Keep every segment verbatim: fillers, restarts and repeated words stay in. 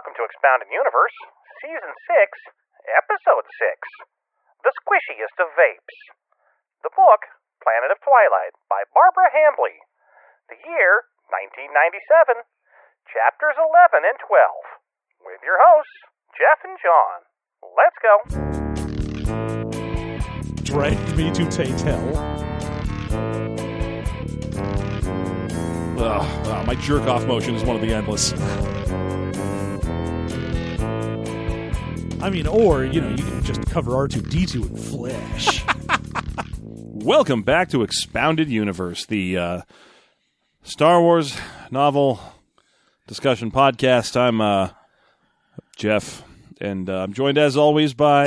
Welcome to Expounded Universe, Season six, Episode six, The Squishiest of Vapes. The book, Planet of Twilight, by Barbara Hambly. The year, nineteen ninety-seven. Chapters eleven and twelve. With your hosts, Jeff and John. Let's go. Dragged me to Taytel. Ugh, uh, my jerk-off motion is one of the endless. I mean, or, you know, you can just cover R two D two in flesh. Welcome back to Expounded Universe, the uh, Star Wars novel discussion podcast. I'm uh, Jeff, and uh, I'm joined, as always, by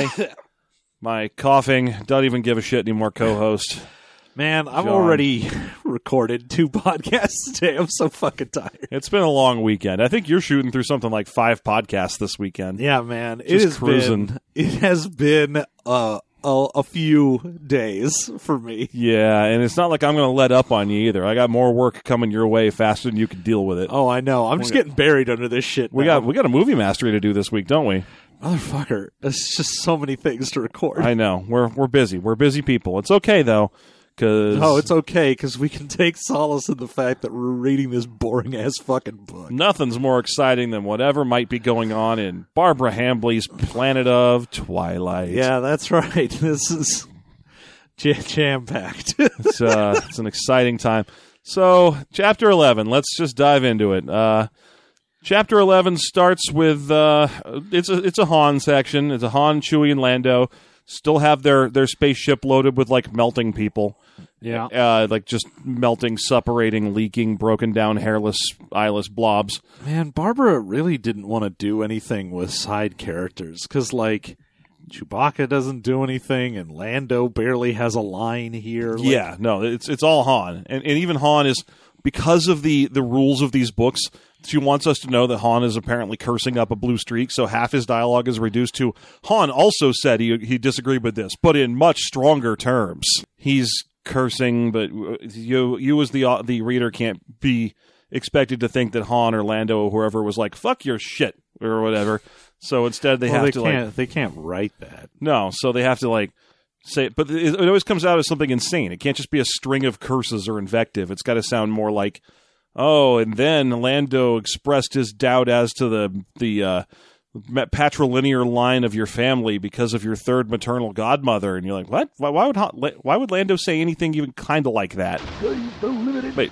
my coughing, don't even give a shit anymore co-host. Man, I've John. already recorded two podcasts today. I'm so fucking tired. It's been a long weekend. I think you're shooting through something like five podcasts this weekend. Yeah, man. It Just has cruising. been it has been uh, a a few days for me. Yeah, and it's not like I'm going to let up on you either. I got more work coming your way faster than you can deal with it. Oh, I know. I'm just getting buried under this shit. We now. got we got a movie mastery to do this week, don't we? Motherfucker. It's just so many things to record. I know. We're we're busy. We're busy people. It's okay though. Cause Oh, it's okay, because we can take solace in the fact that we're reading this boring-ass fucking book. nothing's more exciting than whatever might be going on in Barbara Hambly's Planet of Twilight. Yeah, that's right. This is jam- jam-packed. It's, uh, it's an exciting time. So, Chapter eleven, let's just dive into it. Uh, chapter eleven starts with, uh, it's a it's a Han section. It's a Han, Chewie, and Lando. Still have their, their spaceship loaded with, like, melting people. Yeah. Uh, like, just melting, suppurating, leaking, broken down, hairless, eyeless blobs. Man, Barbara really didn't want to do anything with side characters, because, like, Chewbacca doesn't do anything, and Lando barely has a line here. Like, Yeah, no, it's it's all Han. And, and even Han is, because of the, the rules of these books, she wants us to know that Han is apparently cursing up a blue streak, so half his dialogue is reduced to, Han also said he he disagreed with this, but in much stronger terms. He's cursing, but you you as the the reader can't be expected to think that Han or Lando or whoever was like, fuck your shit, or whatever. So instead they well, have they to can't, like... They can't write that. No, so they have to like... say it, but it, it always comes out as something insane. It can't just be a string of curses or invective. It's got to sound more like, oh, and then Lando expressed his doubt as to the the uh, patrilinear line of your family because of your third maternal godmother, and you're like, what? Why, why would Han, why would Lando say anything even kind of like that? Wait,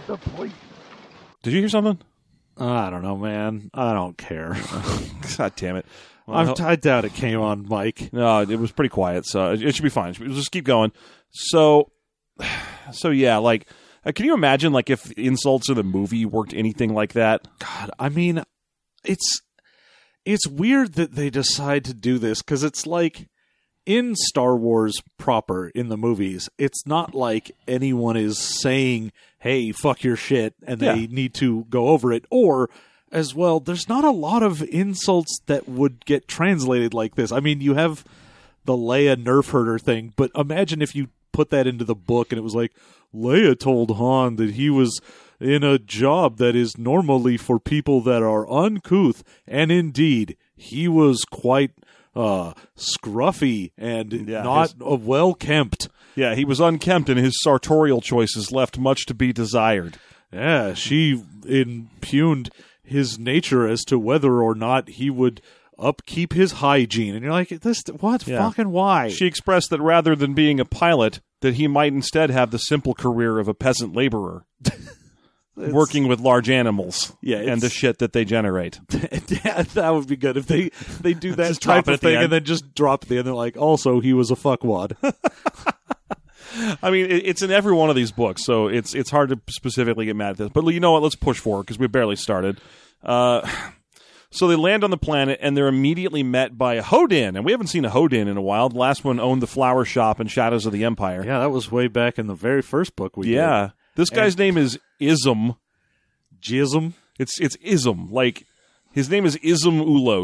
did you hear something? Uh, I don't know, man. I don't care. God damn it! Well, I'm, I doubt it came on mic. No, it was pretty quiet, so it, it should be fine. We'll just keep going. So, so yeah, like, uh, can you imagine, like, if insults in the movie worked anything like that? God, I mean, it's it's weird that they decide to do this, because it's like, in Star Wars proper, in the movies, it's not like anyone is saying, hey, fuck your shit, and they Yeah. need to go over it, or... as well, there's not a lot of insults that would get translated like this. I mean, you have the Leia nerf herder thing, but imagine if you put that into the book and it was like, Leia told Han that he was in a job that is normally for people that are uncouth, and indeed, he was quite uh, scruffy and Yeah, not his- uh, well-kempt. Yeah, he was unkempt, and his sartorial choices left much to be desired. Yeah, she impugned his nature as to whether or not he would upkeep his hygiene. And you're like, this, what? Yeah. Fucking why? She expressed that rather than being a pilot, that he might instead have the simple career of a peasant laborer, working with large animals Yeah, and it's- the shit that they generate. Yeah, that would be good if they, they do that Just drop type it of at the thing end. and then just drop it at the end. They're like, also, he was a fuckwad. I mean, it, it's in every one of these books, so it's it's hard to specifically get mad at this. But you know what? Let's push forward, because we barely started. Uh, so they land on the planet, and they're immediately met by a Hodin. And we haven't seen a Hodin in a while. The last one owned the flower shop in Shadows of the Empire. Yeah, that was way back in the very first book we Yeah. This guy's name is Ism. did. Jism? It's it's Ism. Like, his name is Ism Ulos.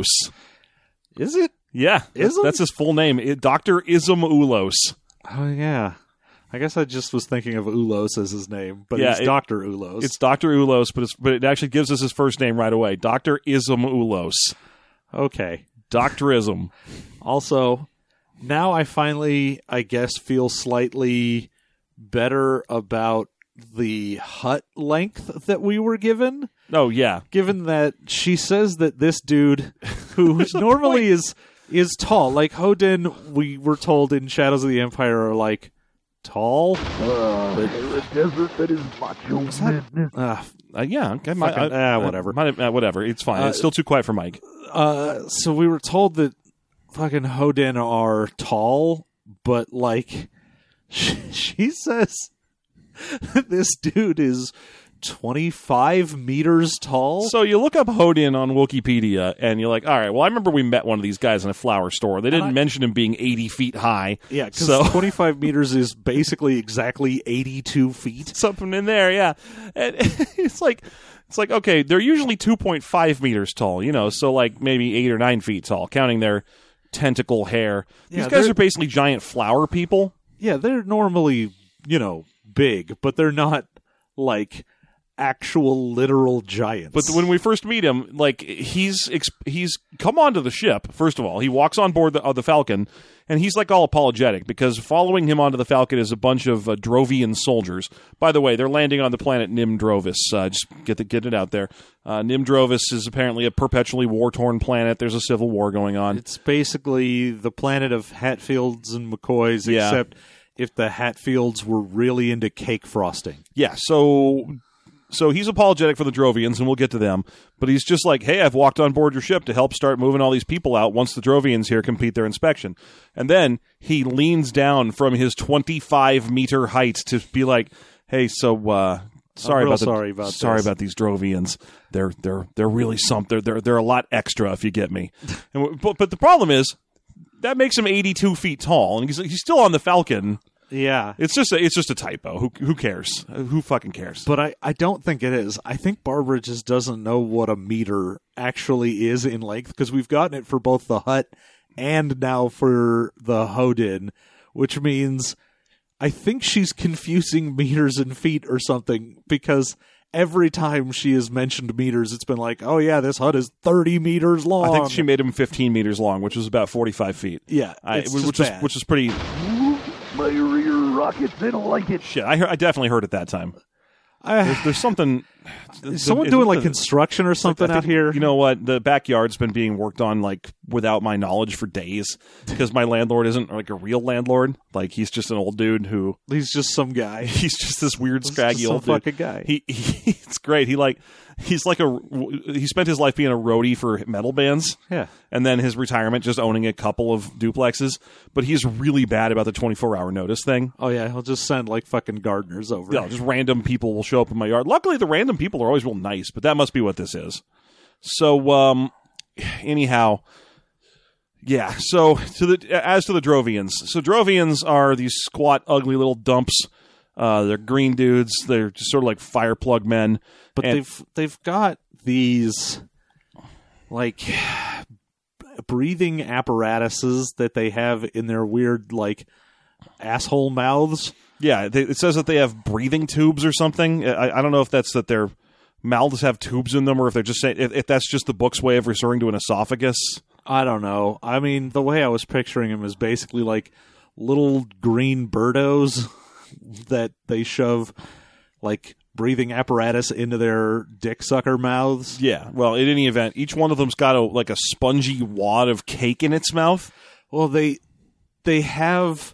Is it? Yeah. That's, Ism? that's his full name. It, Doctor Ism Ulos. Oh, yeah. I guess I just was thinking of Ulos as his name, but Yeah, he's it- Doctor Ulos. It's Doctor Ulos, but it's but it actually gives us his first name right away. Doctor Ism Ulos. okay. Doctor Ism. Also, now I finally, I guess, feel slightly better about the hut length that we were given. Oh, yeah. Given that she says that this dude, who normally is is tall, like Hodin, we were told in Shadows of the Empire are like tall. Uh, a desert that is macho madness. Uh, Uh, yeah. Okay, my- Fucking- I- ah, I- whatever. might- uh, whatever. It's fine. Uh, it's still too quiet for Mike. uh, so we were told that fucking Hodin are tall, but like she, she says that this dude is twenty-five meters tall. So you look up Hodin on Wikipedia, and you're like, all right, well, I remember we met one of these guys in a flower store. They didn't I- mention him being eighty feet high. Yeah, because So- twenty-five meters is basically exactly eighty-two feet. Something in there, yeah. And it's like, it's like, okay, they're usually two point five meters tall, you know, so like maybe eight or nine feet tall, counting their tentacle hair. These Yeah, guys they're- are basically giant flower people. Yeah, they're normally, you know, big, but they're not like actual literal giants. But when we first meet him, like he's ex- he's come onto the ship. First of all, he walks on board the, uh, the Falcon, and he's like all apologetic because following him onto the Falcon is a bunch of uh, Drovian soldiers. By the way, they're landing on the planet Nimdrovis. Uh, just get the, get it out there. Uh, Nimdrovis is apparently a perpetually war-torn planet. There's a civil war going on. it's basically the planet of Hatfields and McCoys, Yeah. except if the Hatfields were really into cake frosting. Yeah, so so he's apologetic for the Drovians, and we'll get to them. But he's just like, hey, I've walked on board your ship to help start moving all these people out once the Drovians here complete their inspection. And then he leans down from his twenty-five meter height to be like, hey, so uh, sorry real about the, sorry about sorry this. about these Drovians. They're they're they're really something. They're they're, they're a lot extra if you get me. And, w- but but the problem is that makes him eighty-two feet tall, and he's he's still on the Falcon. Yeah. It's just a, it's just a typo. Who who cares? Uh, Who fucking cares? But I, I don't think it is. I think Barbara just doesn't know what a meter actually is in length because we've gotten it for both the hut and now for the Hodin, which means I think she's confusing meters and feet or something because every time she has mentioned meters, it's been like, oh yeah, this hut is thirty meters long. I think she made him fifteen meters long, which was about forty-five feet. Yeah, I, it's which just is bad. which is pretty My rear rockets, they don't like it. shit. I heard, I definitely heard it that time. I- There's, there's something. is someone the- doing the- like construction or something I think- out here? You know what? The backyard's been being worked on like without my knowledge for days because my landlord isn't like a real landlord. Like he's just an old dude who he's just some guy. he's just this weird He's scraggy just some old dude. fucking guy. He, he it's great. He like he's like a he spent his life being a roadie for metal bands. Yeah. And then his retirement just owning a couple of duplexes, but he's really bad about the twenty-four hour notice thing. Oh yeah, he'll just send like fucking gardeners over. Yeah, just random people will show up in my yard. Luckily, the random people are always real nice, but that must be what this is. So, um, anyhow, yeah. So to the as to the Drovians, so Drovians are these squat, ugly little dumps. Uh, they're green dudes. They're just sort of like fire plug men. But And- they've they've got these like breathing apparatuses that they have in their weird like asshole mouths. Yeah, they, it says that they have breathing tubes or something. I, I don't know if that's that their mouths have tubes in them, or if they're just saying if, if that's just the book's way of referring to an esophagus. I don't know. I mean, the way I was picturing them is basically like little green birdos that they shove like breathing apparatus into their dick sucker mouths. Yeah. Well, in any event, each one of them's got a like a spongy wad of cake in its mouth. Well, they they have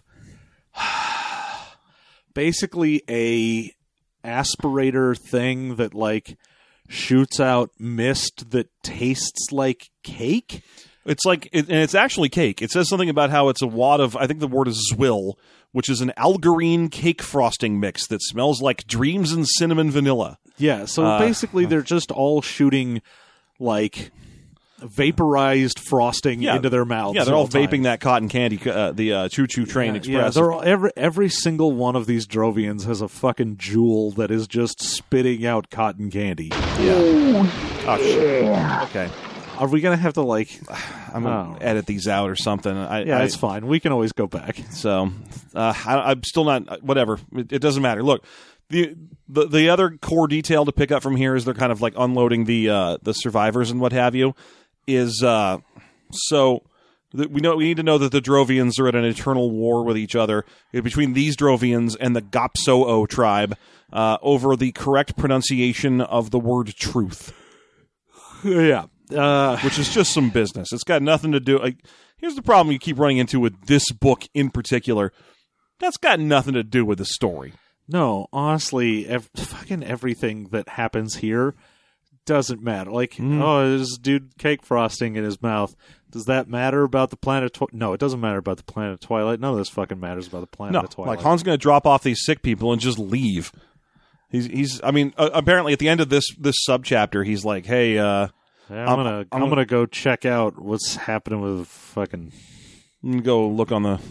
basically a aspirator thing that like shoots out mist that tastes like cake. It's like, it, and it's actually cake. It says something about how it's a wad of, I think the word is zwill, which is an algarine cake frosting mix that smells like dreams and cinnamon vanilla. Yeah, so Uh, basically they're just all shooting like vaporized frosting Yeah. into their mouths. Yeah, they're all the time. vaping that cotton candy, uh, the uh, Choo Choo Train Yeah, Express. they're all, every every single one of these Drovians has a fucking jewel that is just spitting out cotton candy. Oh, shit. Okay. Are we gonna have to like? I'm gonna Oh. edit these out or something. I, Yeah, I, it's fine. We can always go back. So uh, I, I'm still not. Whatever. It, it doesn't matter. Look, the, the the other core detail to pick up from here is they're kind of like unloading the uh, the survivors and what have you. Is uh, so th- we know we need to know that the Drovians are at an eternal war with each other uh, between these Drovians and the Gopso-O tribe uh, over the correct pronunciation of the word truth. Yeah. Uh, Which is just some business. It's got nothing to do. Like, here's the problem you keep running into with this book in particular. That's got nothing to do with the story. no, honestly, ev- fucking everything that happens here doesn't matter. Like, Mm. oh, this dude cake frosting in his mouth. Does that matter about the planet? Twi- no, it doesn't matter about the planet Twilight. None of this fucking matters about the planet No, of Twilight. like Han's going to drop off these sick people and just leave. He's, he's. I mean, uh, apparently at the end of this this subchapter, he's like, "Hey, uh, Yeah, I'm, I'm- gonna, I'm I'm, gonna- gonna go check out what's happening with fucking. I'm gonna go look on the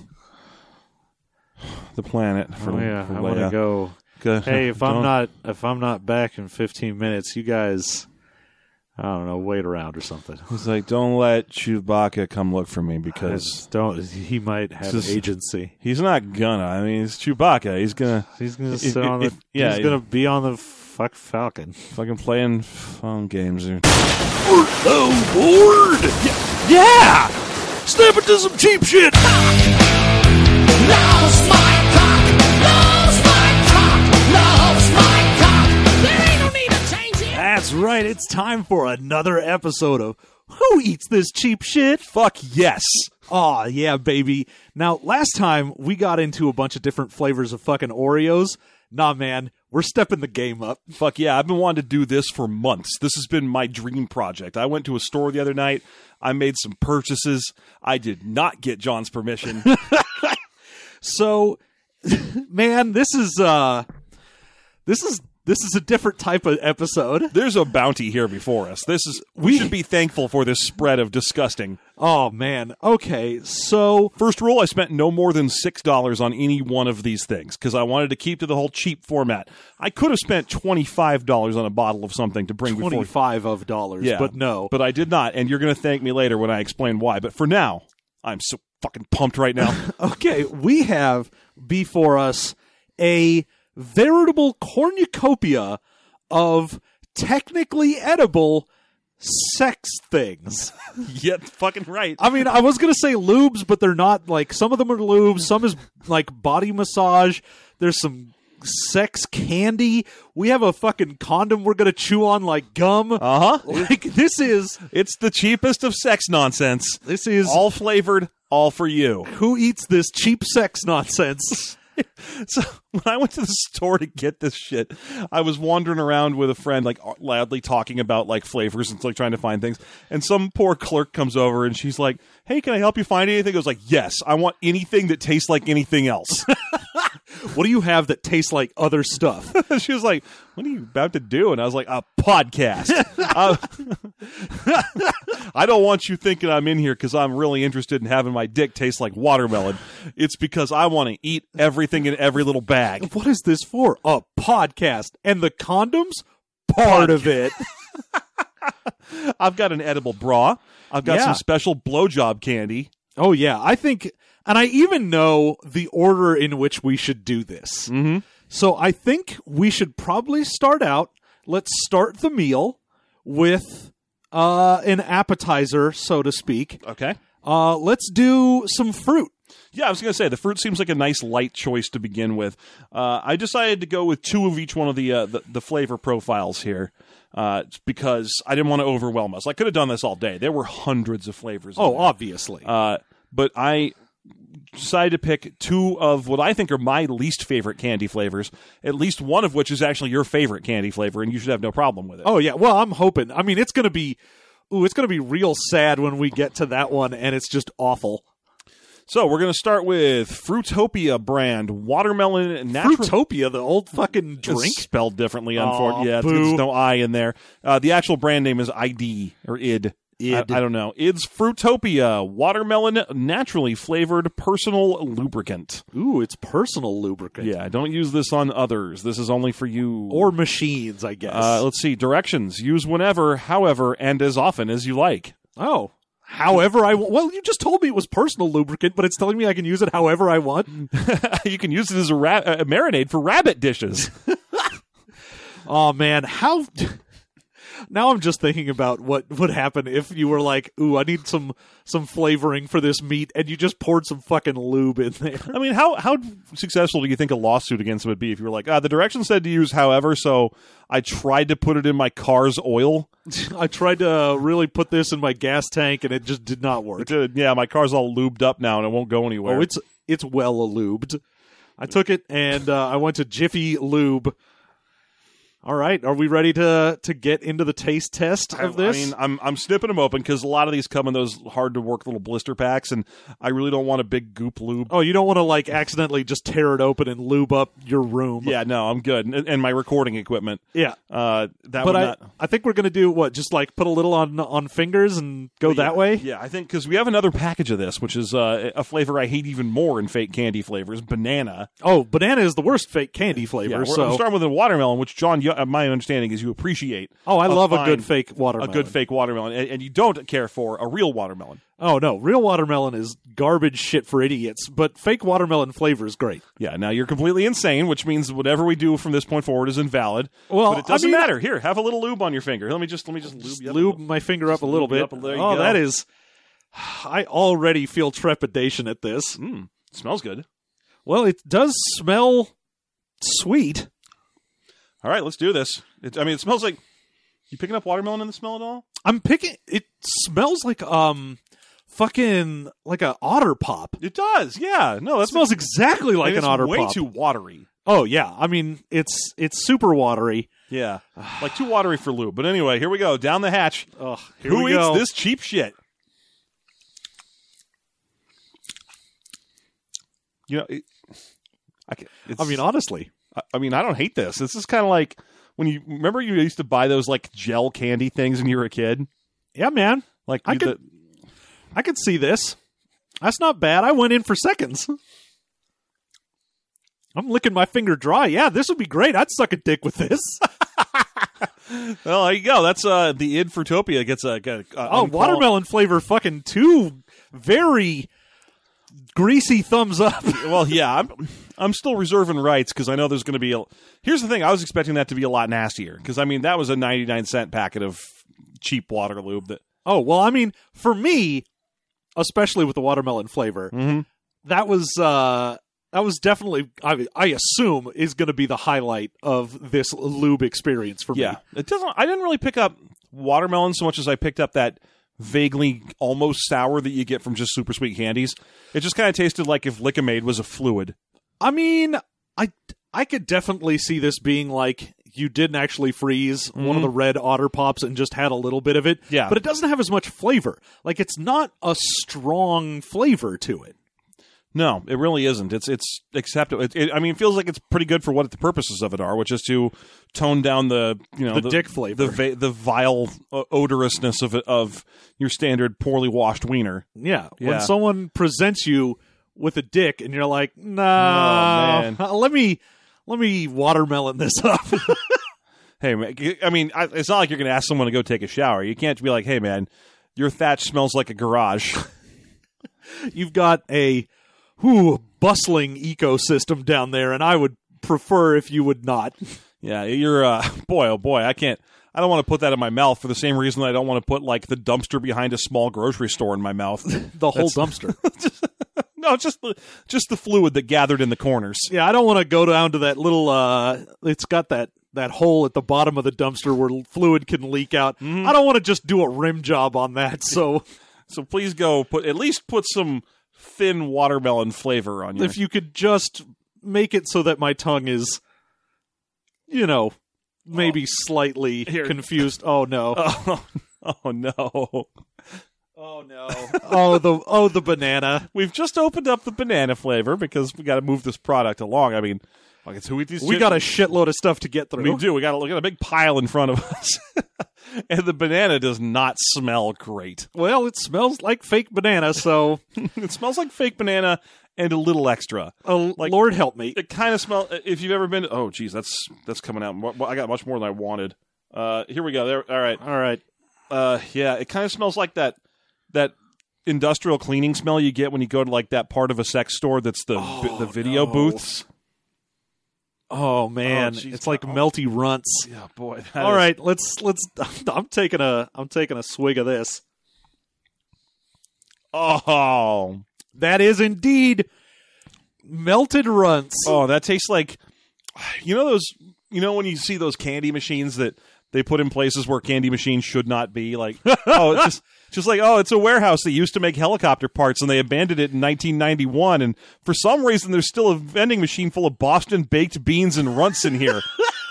the planet for, Oh yeah, for I Leia." want to go. Go- Hey, if I'm don't- not, if I'm not back in fifteen minutes, you guys, I don't know, wait around or something. He's like, "Don't let Chewbacca come look for me because Just don't. He might have Just- agency. he's not gonna. I mean, it's Chewbacca. He's gonna He's gonna If- sit if- on the. if- yeah, he's gonna be on the fuck Falcon. fucking playing phone games." Or, Oh, bored! Yeah! Step into some cheap shit! Loves my cock, loves my cock, loves my cock. There ain't no need to change it. That's right, it's time for another episode of Who Eats This Cheap Shit? Fuck yes. Aw, yeah, baby. Now, last time we got into a bunch of different flavors of fucking Oreos. Nah, man, we're stepping the game up. Fuck yeah, I've been wanting to do this for months. This has been my dream project. I went to a store the other night. I made some purchases. I did not get John's permission. So, man, this is uh, this is this is a different type of episode. There's a bounty here before us. This is we should be thankful for this spread of disgusting. Oh man, okay, so First rule, I spent no more than six dollars on any one of these things because I wanted to keep to the whole cheap format. I could have spent twenty-five dollars on a bottle of something to bring before. twenty-five of dollars, Yeah, but no. But I did not, and you're going to thank me later when I explain why. But for now, I'm so fucking pumped right now. Okay, we have before us a veritable cornucopia of technically edible sex things. Yeah, fucking right. I mean, I was going to say lubes, but they're not. Like, some of them are lubes, some is like body massage. There's some sex candy. We have a fucking condom we're going to chew on like gum. Uh huh. Like, this is, It's the cheapest of sex nonsense. this is All flavored, all for you. who eats this cheap sex nonsense. So when I went to the store to get this shit, I was wandering around with a friend, like loudly talking about like flavors and like trying to find things. And some poor clerk comes over and she's like, "Hey, can I help you find anything?" I was like, "Yes, I want anything that tastes like anything else." What do you have that tastes like other stuff? She was like, "What are you about to do?" And I was like, "A podcast." uh, I don't want you thinking I'm in here because I'm really interested in having my dick taste like watermelon. It's because I want to eat everything in every little bag. What is this for? A podcast. And the condoms? Part of it. I've got an edible bra. I've got Yeah. some special blowjob candy. Oh, yeah. I think, and I even know the order in which we should do this. Mm-hmm. So I think we should probably start out. Let's start the meal with uh, an appetizer, so to speak. Okay. Uh, let's do some fruit. Yeah, I was going to say, the fruit seems like a nice light choice to begin with. Uh, I decided to go with two of each one of the uh, the, the flavor profiles here uh, because I didn't want to overwhelm us. I could have done this all day. There were hundreds of flavors. in Oh, there. obviously. Uh, but I decided to pick two of what I think are my least favorite candy flavors, at least one of which is actually your favorite candy flavor, and you should have no problem with it. Oh, yeah. Well, I'm hoping. I mean, it's going to be, ooh, it's going to be real sad when we get to that one, and it's just awful. So we're going to start with Fruitopia brand watermelon natural. Fruitopia, the old fucking It's drink. spelled differently, Aw, unfortunately. Yeah, boo. there's no I in there. Uh, the actual brand name is I D or I D. Id. I, I don't know. Id's Fruitopia, watermelon naturally flavored personal lubricant. Ooh, it's personal lubricant. Yeah, don't use this on others. This is only for you. Or machines, I guess. Uh, let's see. Directions. Use whenever, however, and as often as you like. oh. However I want. Well, you just told me it was personal lubricant, but it's telling me I can use it however I want. You can use it as a, ra- a marinade for rabbit dishes. Oh, man. How... Now I'm just thinking about what would happen if you were like, ooh, I need some some flavoring for this meat, and you just poured some fucking lube in there. I mean, how how successful do you think a lawsuit against them would be if you were like, ah, the directions said to use however, so I tried to put it in my car's oil. I tried to uh, really put this in my gas tank, and it just did not work. It did, yeah, my car's all lubed up now, and it won't go anywhere. Oh, it's it's well lubed. I took it, and uh, I went to Jiffy Lube. All right, are we ready to to get into the taste test of this? I mean, I'm I'm snipping them open because a lot of these come in those hard to work little blister packs, and I really don't want a big goop lube. Oh, you don't want to like accidentally just tear it open and lube up your room. Yeah, no, I'm good, and, and my recording equipment. Yeah. Uh, that But would I, not. I think we're going to do what? Just like put a little on on fingers and go Yeah, that way? Yeah, I think because we have another package of this, which is uh, a flavor I hate even more in fake candy flavors, banana. Oh, banana is the worst fake candy flavor. Yeah, we're, so. I'm starting with a watermelon, which John, you, uh, my understanding is you appreciate. Oh, I love a fine- good fake watermelon. A good fake watermelon, and, and you don't care for a real watermelon. Oh, no. Real watermelon is garbage shit for idiots, but fake watermelon flavor is great. Yeah, now you're completely insane, which means whatever we do from this point forward is invalid. Well, but it doesn't I mean, matter. Here, have a little lube on your finger. Let me just let me just lube Just you up. lube my finger up a little lube you bit. up. There you Oh, go. that is... I already feel trepidation at this. Mm, smells good. Well, it does smell sweet. All right, let's do this. It, I mean, it smells like. You picking up watermelon in the smell at all? I'm picking... It smells like, um... fucking... like a Otter Pop. It does. Yeah. No, It that smells exactly like and an it's Otter way Pop. too watery. Oh, yeah. I mean, it's it's super watery. Yeah, like too watery for lube. But anyway, here we go. Down the hatch. Ugh, here Who we eats go. this cheap shit? You know, it, I, can, it's, I mean, honestly. I, I mean, I don't hate this. This is kind of like when you remember you used to buy those like gel candy things when you were a kid. Yeah, man. Like I you- could- I could see this. That's not bad. I went in for seconds. I'm licking my finger dry. Yeah, this would be great. I'd suck a dick with this. the, well, there you go. That's uh, the id Fruitopia gets a, got a Oh, watermelon flavor fucking two very greasy thumbs up. Well, yeah, I'm I'm still reserving rights because I know there's going to be a. Here's the thing: I was expecting that to be a lot nastier because I mean that was a ninety-nine cent packet of cheap water lube. That Oh, well, I mean, for me, especially with the watermelon flavor, mm-hmm. that was uh, that was definitely, I, I assume, is going to be the highlight of this lube experience for yeah, me. it doesn't. I didn't really pick up watermelon so much as I picked up that vaguely almost sour that you get from just super sweet candies. It just kind of tasted like if Lickimade was a fluid. I mean, I I could definitely see this being like you didn't actually freeze one of the red Otter Pops and just had a little bit of it. Yeah. But it doesn't have as much flavor. Like, it's not a strong flavor to it. No, it really isn't. It's it's acceptable. It, it, I mean, it feels like it's pretty good for what the purposes of it are, which is to tone down the you know The dick flavor. the va- the vile uh, odorousness of it, of your standard poorly washed wiener. Yeah. Yeah. When someone presents you with a dick and you're like, nah, Oh, man. let me let me watermelon this up. Hey, man, I mean, I, it's not like you're going to ask someone to go take a shower. You can't be like, hey, man, your thatch smells like a garage. You've got a whew, bustling ecosystem down there, and I would prefer if you would not. Yeah, you're, uh, boy, oh boy, I can't, I don't want to put that in my mouth for the same reason that I don't want to put, like, the dumpster behind a small grocery store in my mouth. The whole dumpster. No, just the, just the fluid that gathered in the corners. Yeah, I don't want to go down to that little, uh, it's got that, that hole at the bottom of the dumpster where fluid can leak out. Mm-hmm. I don't want to just do a rim job on that, so So please go put, at least put some thin watermelon flavor on your... if you could just make it so that my tongue is, you know, maybe slightly Here. confused. Oh, no. Oh, oh no. Oh, no. oh, the oh the banana. We've just opened up the banana flavor because we got to move this product along. I mean, Like it's who eat these. We chips? got a shitload of stuff to get through. We do. We got a, we got a big pile in front of us, and the banana does not smell great. Well, it smells like fake banana, so It smells like fake banana and a little extra. oh, Like- Lord help me. It kind of smells. If you've ever been, oh geez, that's that's coming out. Mo- I got much more than I wanted. Uh, here we go. There. All right. All right. Uh, yeah, it kind of smells like that that industrial cleaning smell you get when you go to like that part of a sex store that's the Oh, the video no. booths. Oh man, Oh, geez. it's like Oh. melty runts. Yeah, boy. that All is- right, let's let's. I'm taking a I'm taking a swig of this. Oh, That is indeed melted runts. oh, that tastes like you know those. You know when you see those candy machines that they put in places where candy machines should not be. Like, oh, it's just just like oh, it's a warehouse that used to make helicopter parts, and they abandoned it in nineteen ninety-one. And for some reason, there's still a vending machine full of Boston baked beans and runts in here.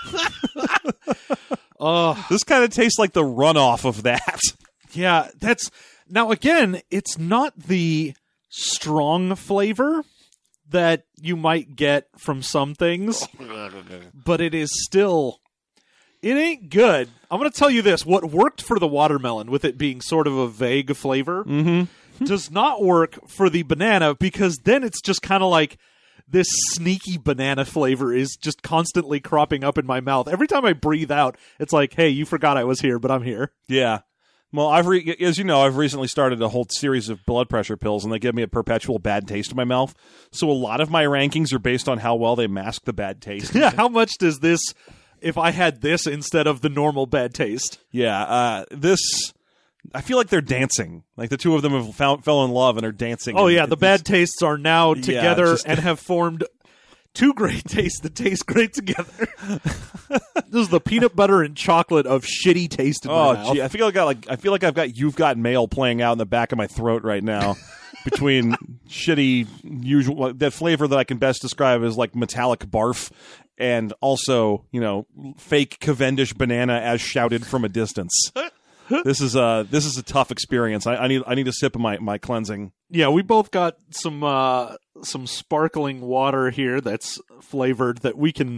Oh, This kind of tastes like the runoff of that. yeah, that's now again. It's not the strong flavor that you might get from some things, but it is still. It ain't good. I'm going to tell you this. What worked for the watermelon, with it being sort of a vague flavor, Mm-hmm. does not work for the banana, because then it's just kind of like this sneaky banana flavor is just constantly cropping up in my mouth. Every time I breathe out, it's like, hey, you forgot I was here, but I'm here. Yeah. Well, I've re- as you know, I've recently started a whole series of blood pressure pills, and they give me a perpetual bad taste in my mouth. So a lot of my rankings are based on how well they mask the bad taste. Yeah, how much does this, if I had this instead of the normal bad taste? Yeah, uh, this. I feel like they're dancing. Like the two of them have found, fell in love and are dancing. Oh, And yeah, the it's- bad tastes are now together just- and have formed two great tastes that taste great together. This is the peanut butter and chocolate of shitty taste in my Oh, mouth. gee, I feel like I got like I feel like I've got You've Got Mail playing out in the back of my throat right now. Between shitty usual that flavor that I can best describe as like metallic barf, and also you know fake Cavendish banana as shouted from a distance. This is a this is a tough experience. I, I need I need a sip of my, my cleansing. Yeah, we both got some uh, some sparkling water here that's flavored that we can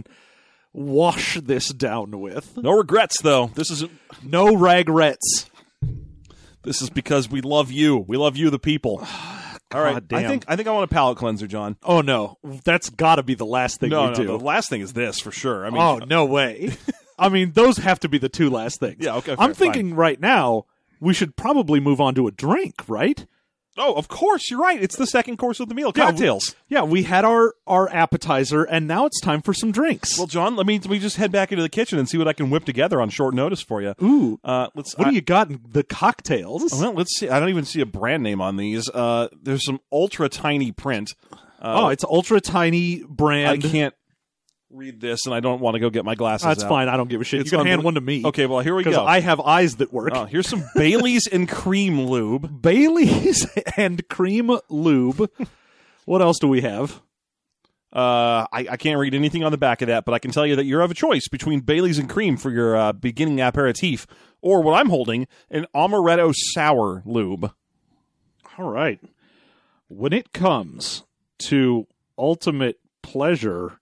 wash this down with. No regrets though. This is No regrets. this is because we love you. We love you, the people. All right, God damn. I think I think I want a palate cleanser, John. Oh no, that's got to be the last thing No, we no, do. the last thing is this for sure. I mean, Oh no way. I mean, those have to be the two last things. Yeah, okay, I'm fair, thinking right now we should probably move on to a drink, right? oh, of course, you're right. It's the second course of the meal, Yeah, cocktails. Yeah, we had our our appetizer, and now it's time for some drinks. Well, John, let me let me just head back into the kitchen and see what I can whip together on short notice for you. Ooh, Uh, let's. what I- do you got in the cocktails? Well, let's see. I don't even see a brand name on these. Uh, there's some ultra tiny print. oh, it's ultra tiny I brand. can't read this, and I don't want to go get my glasses. That's out. fine. I don't give a shit. It's you can hand unbelie- one to me. Okay, well here we because go. I have eyes that work. Oh, here's some Bailey's and cream lube. Bailey's and cream lube. What else do we have? Uh, I, I can't read anything on the back of that, but I can tell you that you have a choice between Bailey's and cream for your uh, beginning aperitif, or what I'm holding, an amaretto sour lube. All right. When it comes to ultimate pleasure,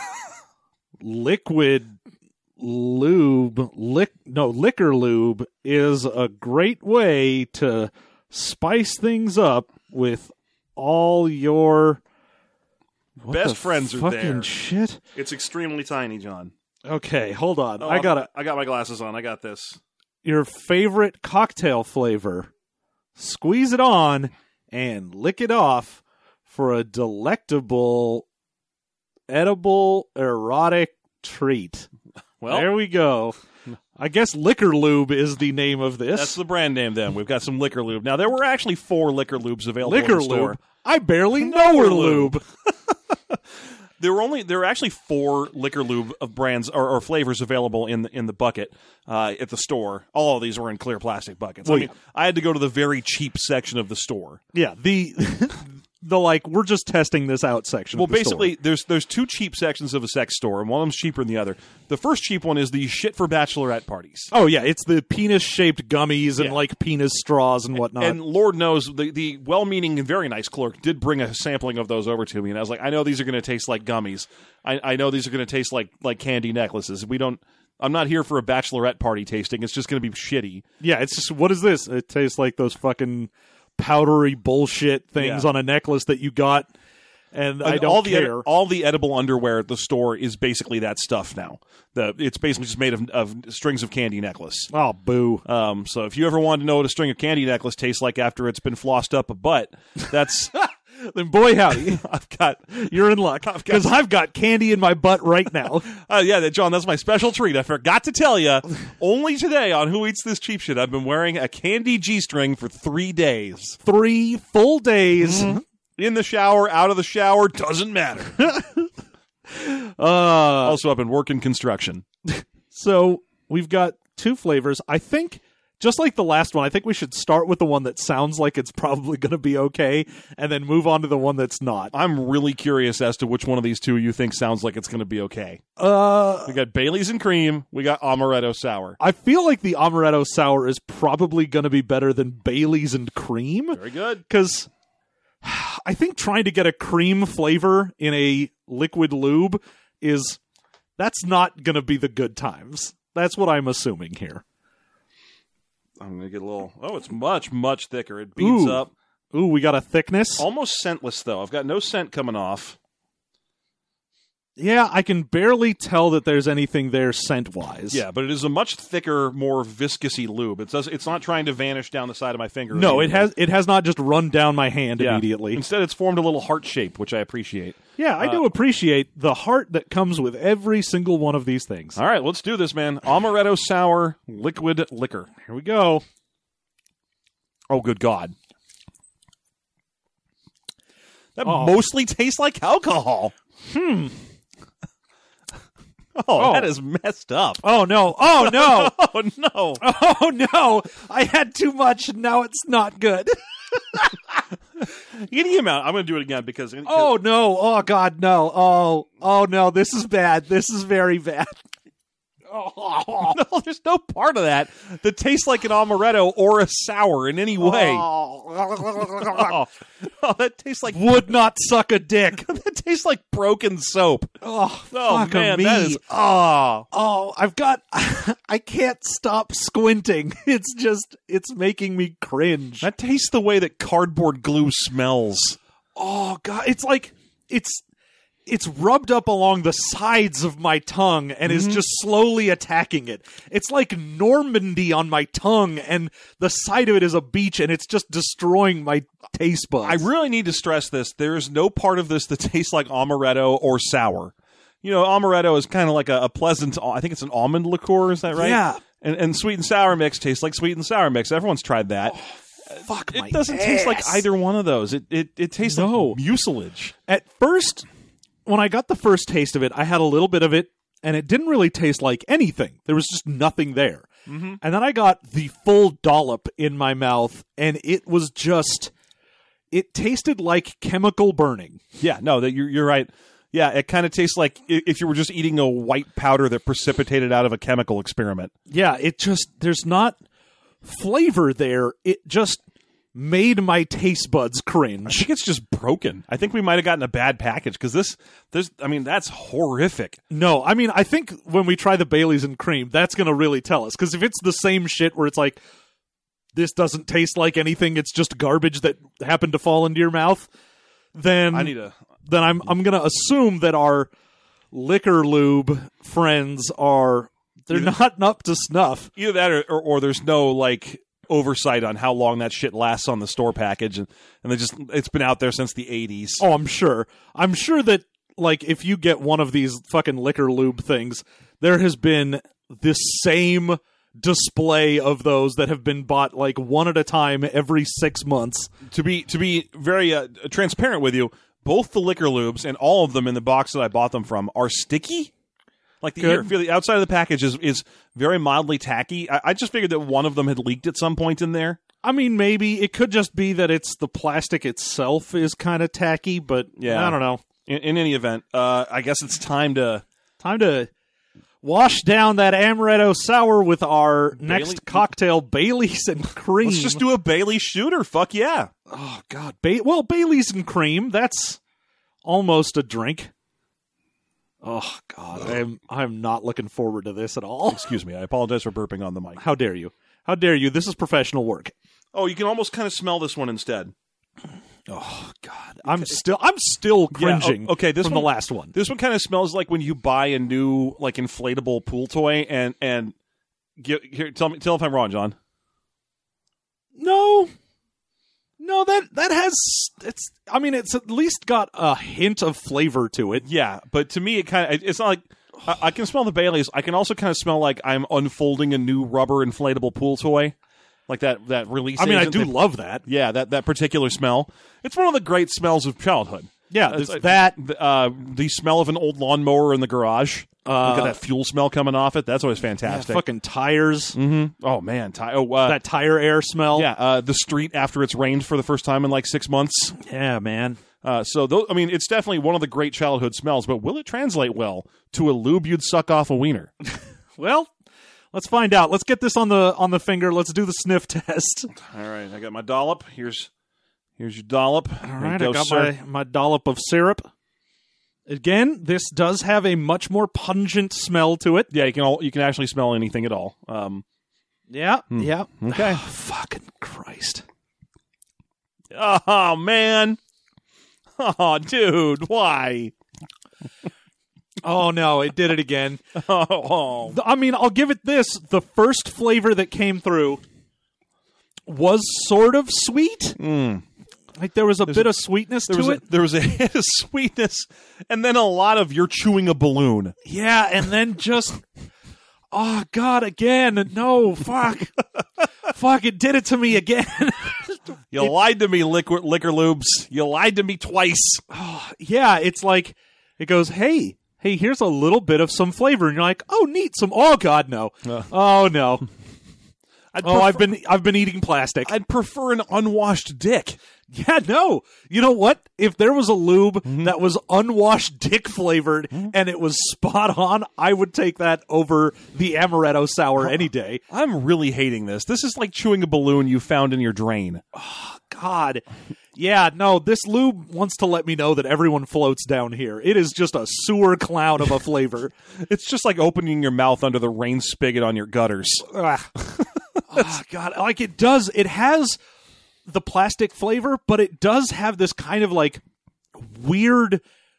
liquid lube, lick no liquor lube is a great way to spice things up with all your what Best the friends are fucking there. shit. It's extremely tiny, John. Okay, hold on. Oh, I got it. I got my glasses on. I got this. Your favorite cocktail flavor. Squeeze it on and lick it off for a delectable, edible, erotic treat. Well, There we go. I guess Liquor Lube is the name of this. that's the brand name. Then we've got some liquor lube. Now there were actually four liquor lubes available Liquor in the store. Lube. I barely know her lube. lube. There were only there were actually four liquor lube of brands or, or flavors available in the, in the bucket uh, at the store. All of these were in clear plastic buckets. Well, I mean, I had to go to the very cheap section of the store. Yeah, the the like we're just testing this out section. Well, of the basically, store. there's there's two cheap sections of a sex store, and one of them's cheaper than the other. The first cheap one is the shit for bachelorette parties. Oh yeah, it's the penis-shaped gummies and Yeah. like penis straws and whatnot. And Lord knows, the, the well-meaning and very nice clerk did bring a sampling of those over to me, and I was like, I know these are going to taste like gummies. I, I know these are going to taste like like candy necklaces. We don't. I'm not here for a bachelorette party tasting. It's just going to be shitty. yeah, it's just what is this? It tastes like those fucking powdery bullshit things Yeah. on a necklace that you got, and, I And don't all the care. edi- all the edible underwear at the store is basically that stuff now. The it's basically just made of, of strings of candy necklace. oh, boo. Um, so if you ever wanted to know what a string of candy necklace tastes like after it's been flossed up a butt, that's Then boy howdy, I've got. you're in luck because I've got candy in my butt right now. Uh, yeah, that, John, that's my special treat. I forgot to tell you. Only today on Who Eats This Cheap Shit, I've been wearing a candy G-string for three days. Three full days. In the shower, out of the shower, doesn't matter. Uh, Also, I've been working construction. so we've got two flavors. I think, just like the last one, I think we should start with the one that sounds like it's probably going to be okay, and then move on to the one that's not. I'm really curious as to which one of these two you think sounds like it's going to be okay. Uh, We got Bailey's and cream. We got amaretto sour. I feel like the amaretto sour is probably going to be better than Bailey's and cream. Very good. Because I think trying to get a cream flavor in a liquid lube is that's not going to be the good times. That's what I'm assuming here. I'm going to get a little... Oh, it's much, much thicker. It beats Ooh. up. Ooh, we got a thickness. Almost scentless, though. I've got no scent coming off. Yeah, I can barely tell that there's anything there scent-wise. Yeah, but it is a much thicker, more viscousy lube. It does, it's not trying to vanish down the side of my finger. No, it immediately. has it has not just run down my hand Yeah. immediately. Instead, it's formed a little heart shape, which I appreciate. Yeah, I Uh, do appreciate the heart that comes with every single one of these things. All right, let's do this, man. Amaretto sour liquid liquor. Here we go. Oh, good God. That Oh. mostly tastes like alcohol. Hmm. Oh, Oh. that is messed up. Oh no! Oh no! Oh, no. Oh no! I had too much, and now it's not good. Give the amount. I'm going to do it again because... Oh no! Oh God, no! Oh, oh no! This is bad. This is very bad. Oh, no, there's no part of that that tastes like an amaretto or a sour in any way. Oh. Oh, oh, that tastes like Would not suck a dick. that tastes like broken soap. Oh, Oh fuck man, me. that is ah. Oh, I've got. I can't stop squinting. It's just. It's making me cringe. That tastes the way that cardboard glue smells. Oh God! It's like it's. It's rubbed up along the sides of my tongue and is just slowly attacking it. It's like Normandy on my tongue, and the side of it is a beach, and it's just destroying my taste buds. I really need to stress this. There is no part of this that tastes like amaretto or sour. You know, amaretto is kind of like a, a pleasant. I think it's an almond liqueur. Is that right? Yeah. And, and sweet and sour mix tastes like sweet and sour mix. Everyone's tried that. Fuck my It doesn't taste like ass. either one of those. It it, it tastes No. like mucilage. At first, when I got the first taste of it, I had a little bit of it, and it didn't really taste like anything. There was just nothing there. Mm-hmm. And then I got the full dollop in my mouth, and it was just. It tasted like chemical burning. Yeah, no, that you're you're right. Yeah, it kind of tastes like i- if you were just eating a white powder that precipitated out of a chemical experiment. Yeah, it just. There's not flavor there. It just made my taste buds I cringe. think it's just broken. I think we might have gotten a bad package because this, there's, I mean, that's horrific. No, I mean, I think when we try the Baileys and cream, that's going to really tell us. Because if it's the same shit where it's like, this doesn't taste like anything, it's just garbage that happened to fall into your mouth, then I need a. then I'm I'm going to assume that our liquor lube friends are they're not up to snuff. Either that or, or, or there's no like oversight on how long that shit lasts on the store package, and and they just it's been out there since the eighties. Oh, I'm sure. I'm sure that like if you get one of these fucking liquor lube things, there has been this same display of those that have been bought like one at a time every six months. To be to be very uh, transparent with you, both the liquor lubes and all of them in the box that I bought them from are sticky. Like the, Good. here, feel the outside of the package is, is very mildly tacky. I, I just figured that one of them had leaked at some point in there. I mean, maybe it could just be that it's the plastic itself is kind of tacky, but Yeah. I don't know. In, in any event, uh, I guess it's time to. Time to wash down that amaretto sour with our next cocktail, Baileys and cream. Let's just do a Bailey shooter. Fuck yeah. Oh God, ba- well, Baileys and cream. That's almost a drink. Oh God, I'm I'm not looking forward to this at all. Excuse me. I apologize for burping on the mic. How dare you? How dare you? This is professional work. Oh, you can almost kind of smell this one instead. Oh God, I'm still I'm still cringing. Yeah, o- okay, this from one, the last one. This one kind of smells like when you buy a new like inflatable pool toy and and get, here tell me tell if I'm wrong, John. No, no that that has it's. I mean, it's at least got a hint of flavor to it. Yeah, but to me, it kind of it's not like I, I can smell the Baileys. I can also kind of smell like I'm unfolding a new rubber inflatable pool toy, like that that release. I mean, I agent do that- love that. Yeah, that, that particular smell. It's one of the great smells of childhood. Yeah, It's it's like that. the, uh, the smell of an old lawnmower in the garage. Uh, Look at that fuel smell coming off it. That's always Yeah, fantastic. fucking tires. Mm-hmm. Oh man, ti- oh uh, That tire air smell. yeah. Uh, the street after it's rained for the first time in like six months. Yeah, man. Uh, so those, I mean, it's definitely one of the great childhood smells. But will it translate well to a lube you'd suck off a wiener? Well, let's find out. Let's get this on the on the finger. Let's do the sniff test. All right, I got my dollop. Here's here's your dollop. All There right, you go, I got sir. my, my dollop of syrup. Again, this does have a much more pungent smell to it. Yeah, you can all, you can actually smell anything at all. Um, Yeah, yeah. okay. Fucking Christ. Oh man. Oh, dude, why? Oh, no, it did it again. Oh, Th- I mean, I'll give it this. The first flavor that came through was sort of sweet. Like there was a bit a- of sweetness there to was a, it. there was a hit of sweetness, and then a lot of you're chewing a balloon. Yeah, and then just, oh, God, again. No, fuck. Fuck, it did it to me again. You lied to me, liquor, liquor lubes. You lied to me twice. Yeah, it's like, it goes, hey, hey, here's a little bit of some flavor. And you're like, oh, neat. Some, oh, God, no. Uh. Oh, no. I'd Oh, prefer, I've been I've been eating plastic. I'd prefer an unwashed dick. Yeah, no. You know what? If there was a lube Mm-hmm. that was unwashed dick flavored and it was spot on, I would take that over the amaretto sour any day. I'm really hating this. This is like chewing a balloon you found in your drain. God. Yeah, no, this lube wants to let me know that everyone floats down here. It is just a sewer cloud of a flavor. It's just like opening your mouth under the rain spigot on your gutters. Ugh. Oh, God, like it does. It has the plastic flavor, but it does have this kind of like weird,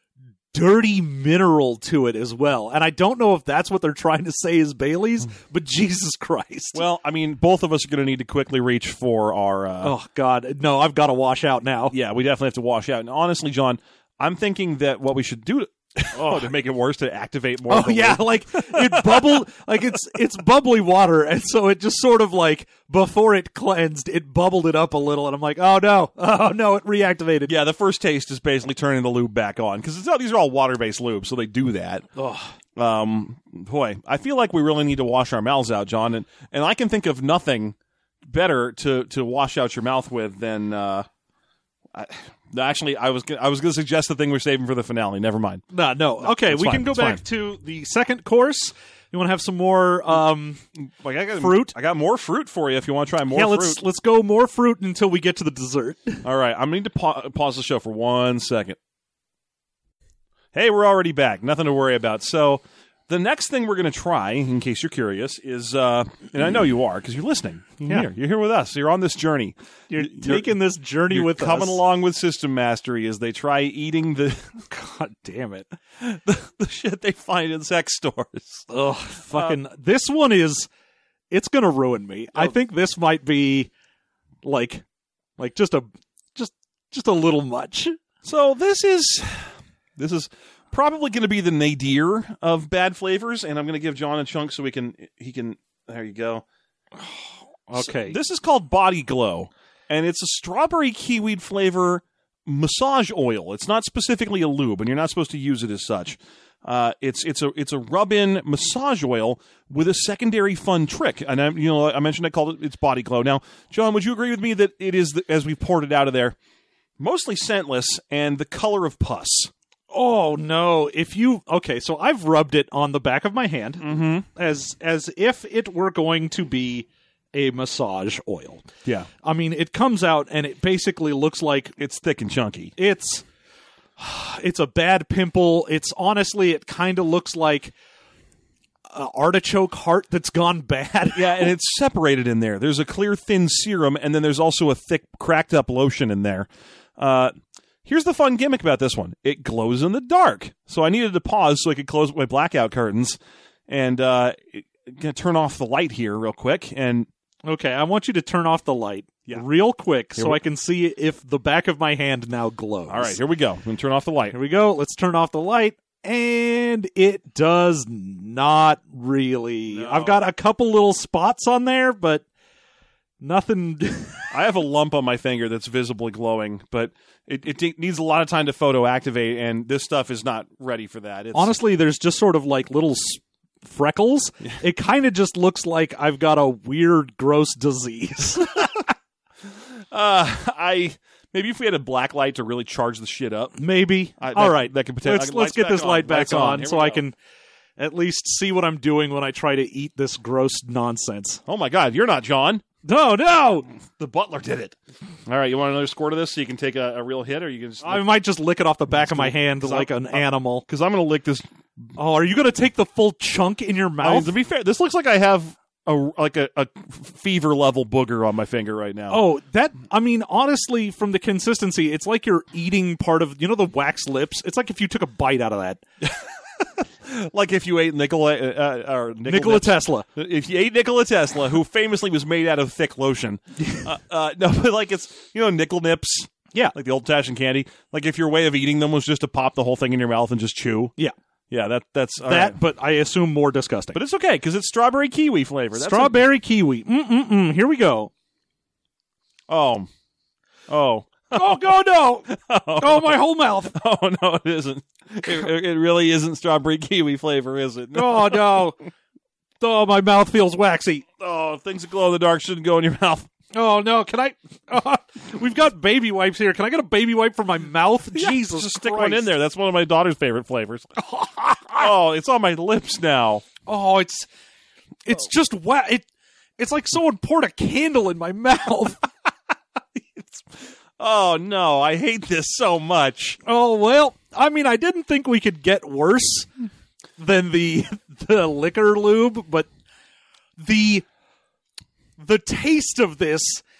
dirty mineral to it as well. And I don't know if that's what they're trying to say is Bailey's, but Jesus Christ. Well, I mean, both of us are going to need to quickly reach for our. Uh, Oh, God. No, I've got to wash out now. Yeah, we definitely have to wash out. And honestly, John, I'm thinking that what we should do oh, to make it worse, to activate more. Oh of the yeah, lube. like it bubbled, like it's it's bubbly water, and so it just sort of like before it cleansed, it bubbled it up a little, and I'm like, oh no, oh no, it reactivated. Yeah, the first taste is basically turning the lube back on because these are all water-based lubes, so they do that. Ugh. Um, boy, I feel like we really need to wash our mouths out, John, and and I can think of nothing better to to wash out your mouth with than. Uh, I, Actually, I was gonna, I was going to suggest the thing we're saving for the finale. Never mind. No, no. Okay, it's we fine, can go it's back fine. to the second course. You want to have some more? Um, Like I got Fruit? I got more fruit for you if you want to try more yeah, let's fruit. let's go more fruit until we get to the dessert. All right, I'm going to pa- pause the show for one second. Hey, we're already back. Nothing to worry about. So the next thing we're going to try, in case you're curious, is, uh, and I know you are because you're listening. You're Yeah. here. You're here with us. You're on this journey. You're, You're- taking this journey You're with coming us. along with System Mastery as they try eating the, God damn it! the the shit they find in sex stores. Ugh, fucking. this one is. It's gonna ruin me. I think this might be, like, like just a, just just a little much. So this is this is probably going to be the nadir of bad flavors, and I'm going to give John a chunk so we can he can. There you go. Okay. So this is called Body Glow, and it's a strawberry kiwi flavor massage oil. It's not specifically a lube, and you're not supposed to use it as such. Uh, it's it's a it's a rub-in massage oil with a secondary fun trick, and I, you know I mentioned I called it it's Body Glow. Now, John, would you agree with me that it is the, as we poured it out of there, mostly scentless and the color of pus? Oh no! If you okay, so I've rubbed it on the back of my hand Mm-hmm. as as if it were going to be a massage oil. Yeah, I mean, it comes out and it basically looks like it's thick and chunky. it's it's a bad pimple. It's honestly, it kind of looks like an artichoke heart that's gone bad. Yeah, and it's separated in there. There's a clear, thin serum, and then there's also a thick, cracked-up lotion in there. Uh, here's the fun gimmick about this one. It glows in the dark. So I needed to pause so I could close my blackout curtains. And uh, going to turn off the light here real quick. And Okay, I want you to turn off the light Yeah. real quick so we- I can see if the back of my hand now glows. all right, here we go. I'm going to turn off the light. Here we go. Let's turn off the light. And it does not really. No. I've got a couple little spots on there, but nothing. I have a lump on my finger that's visibly glowing, but it, it t- needs a lot of time to photo activate, and this stuff is not ready for that. It's, Honestly, there's just sort of like little s- freckles. It kind of just looks like I've got a weird, gross disease. uh, I maybe if we had a black light to really charge the shit up. Maybe. I- that- All right. that could potentially- Let's, I- let's lights get back this on. light back Lights on. on Here so we I go. can at least see what I'm doing when I try to eat this gross nonsense. Oh my God, you're not John. No, no. The butler did it. All right, you want another squirt of this so you can take a, a real hit, or you can just I might just lick it off the back of my hand Cause like I'm- an animal. because I'm going to lick this. Oh, are you going to take the full chunk in your I mean, mouth? to be fair, this looks like I have a like a, a fever level booger on my finger right now. Oh, that, I mean, honestly, from the consistency, it's like you're eating part of, you know, the wax lips? It's like if you took a bite out of that. like if you ate Nikola uh, or Nikola, Nikola Nips- Tesla. If you ate Nikola Tesla, who famously was made out of thick lotion, uh, uh, no, but like it's you know nickel nips, Yeah. like the old fashioned candy. Like if your way of eating them was just to pop the whole thing in your mouth and just chew. Yeah. Yeah, that that's all That, right. but I assume more disgusting. But it's okay because it's strawberry kiwi flavor. That's Strawberry kiwi. Mm-mm-mm. Here we go. A, oh, oh, Oh, go, no. Oh, my whole mouth. oh no, it isn't. It, it really isn't strawberry kiwi flavor, is it? Oh, no. Oh, my mouth feels waxy. Oh, things that glow in the dark shouldn't go in your mouth. Oh, no. Can I? Oh, we've got baby wipes here. Can I get a baby wipe for my mouth? Jesus Just stick Christ. one in there. That's one of my daughter's favorite flavors. Oh, it's on my lips now. Oh, it's it's just wa- it. It's like someone poured a candle in my mouth. Oh no, I hate this so much. Oh well, I mean, I didn't think we could get worse than the the liquor lube, but the the taste of this,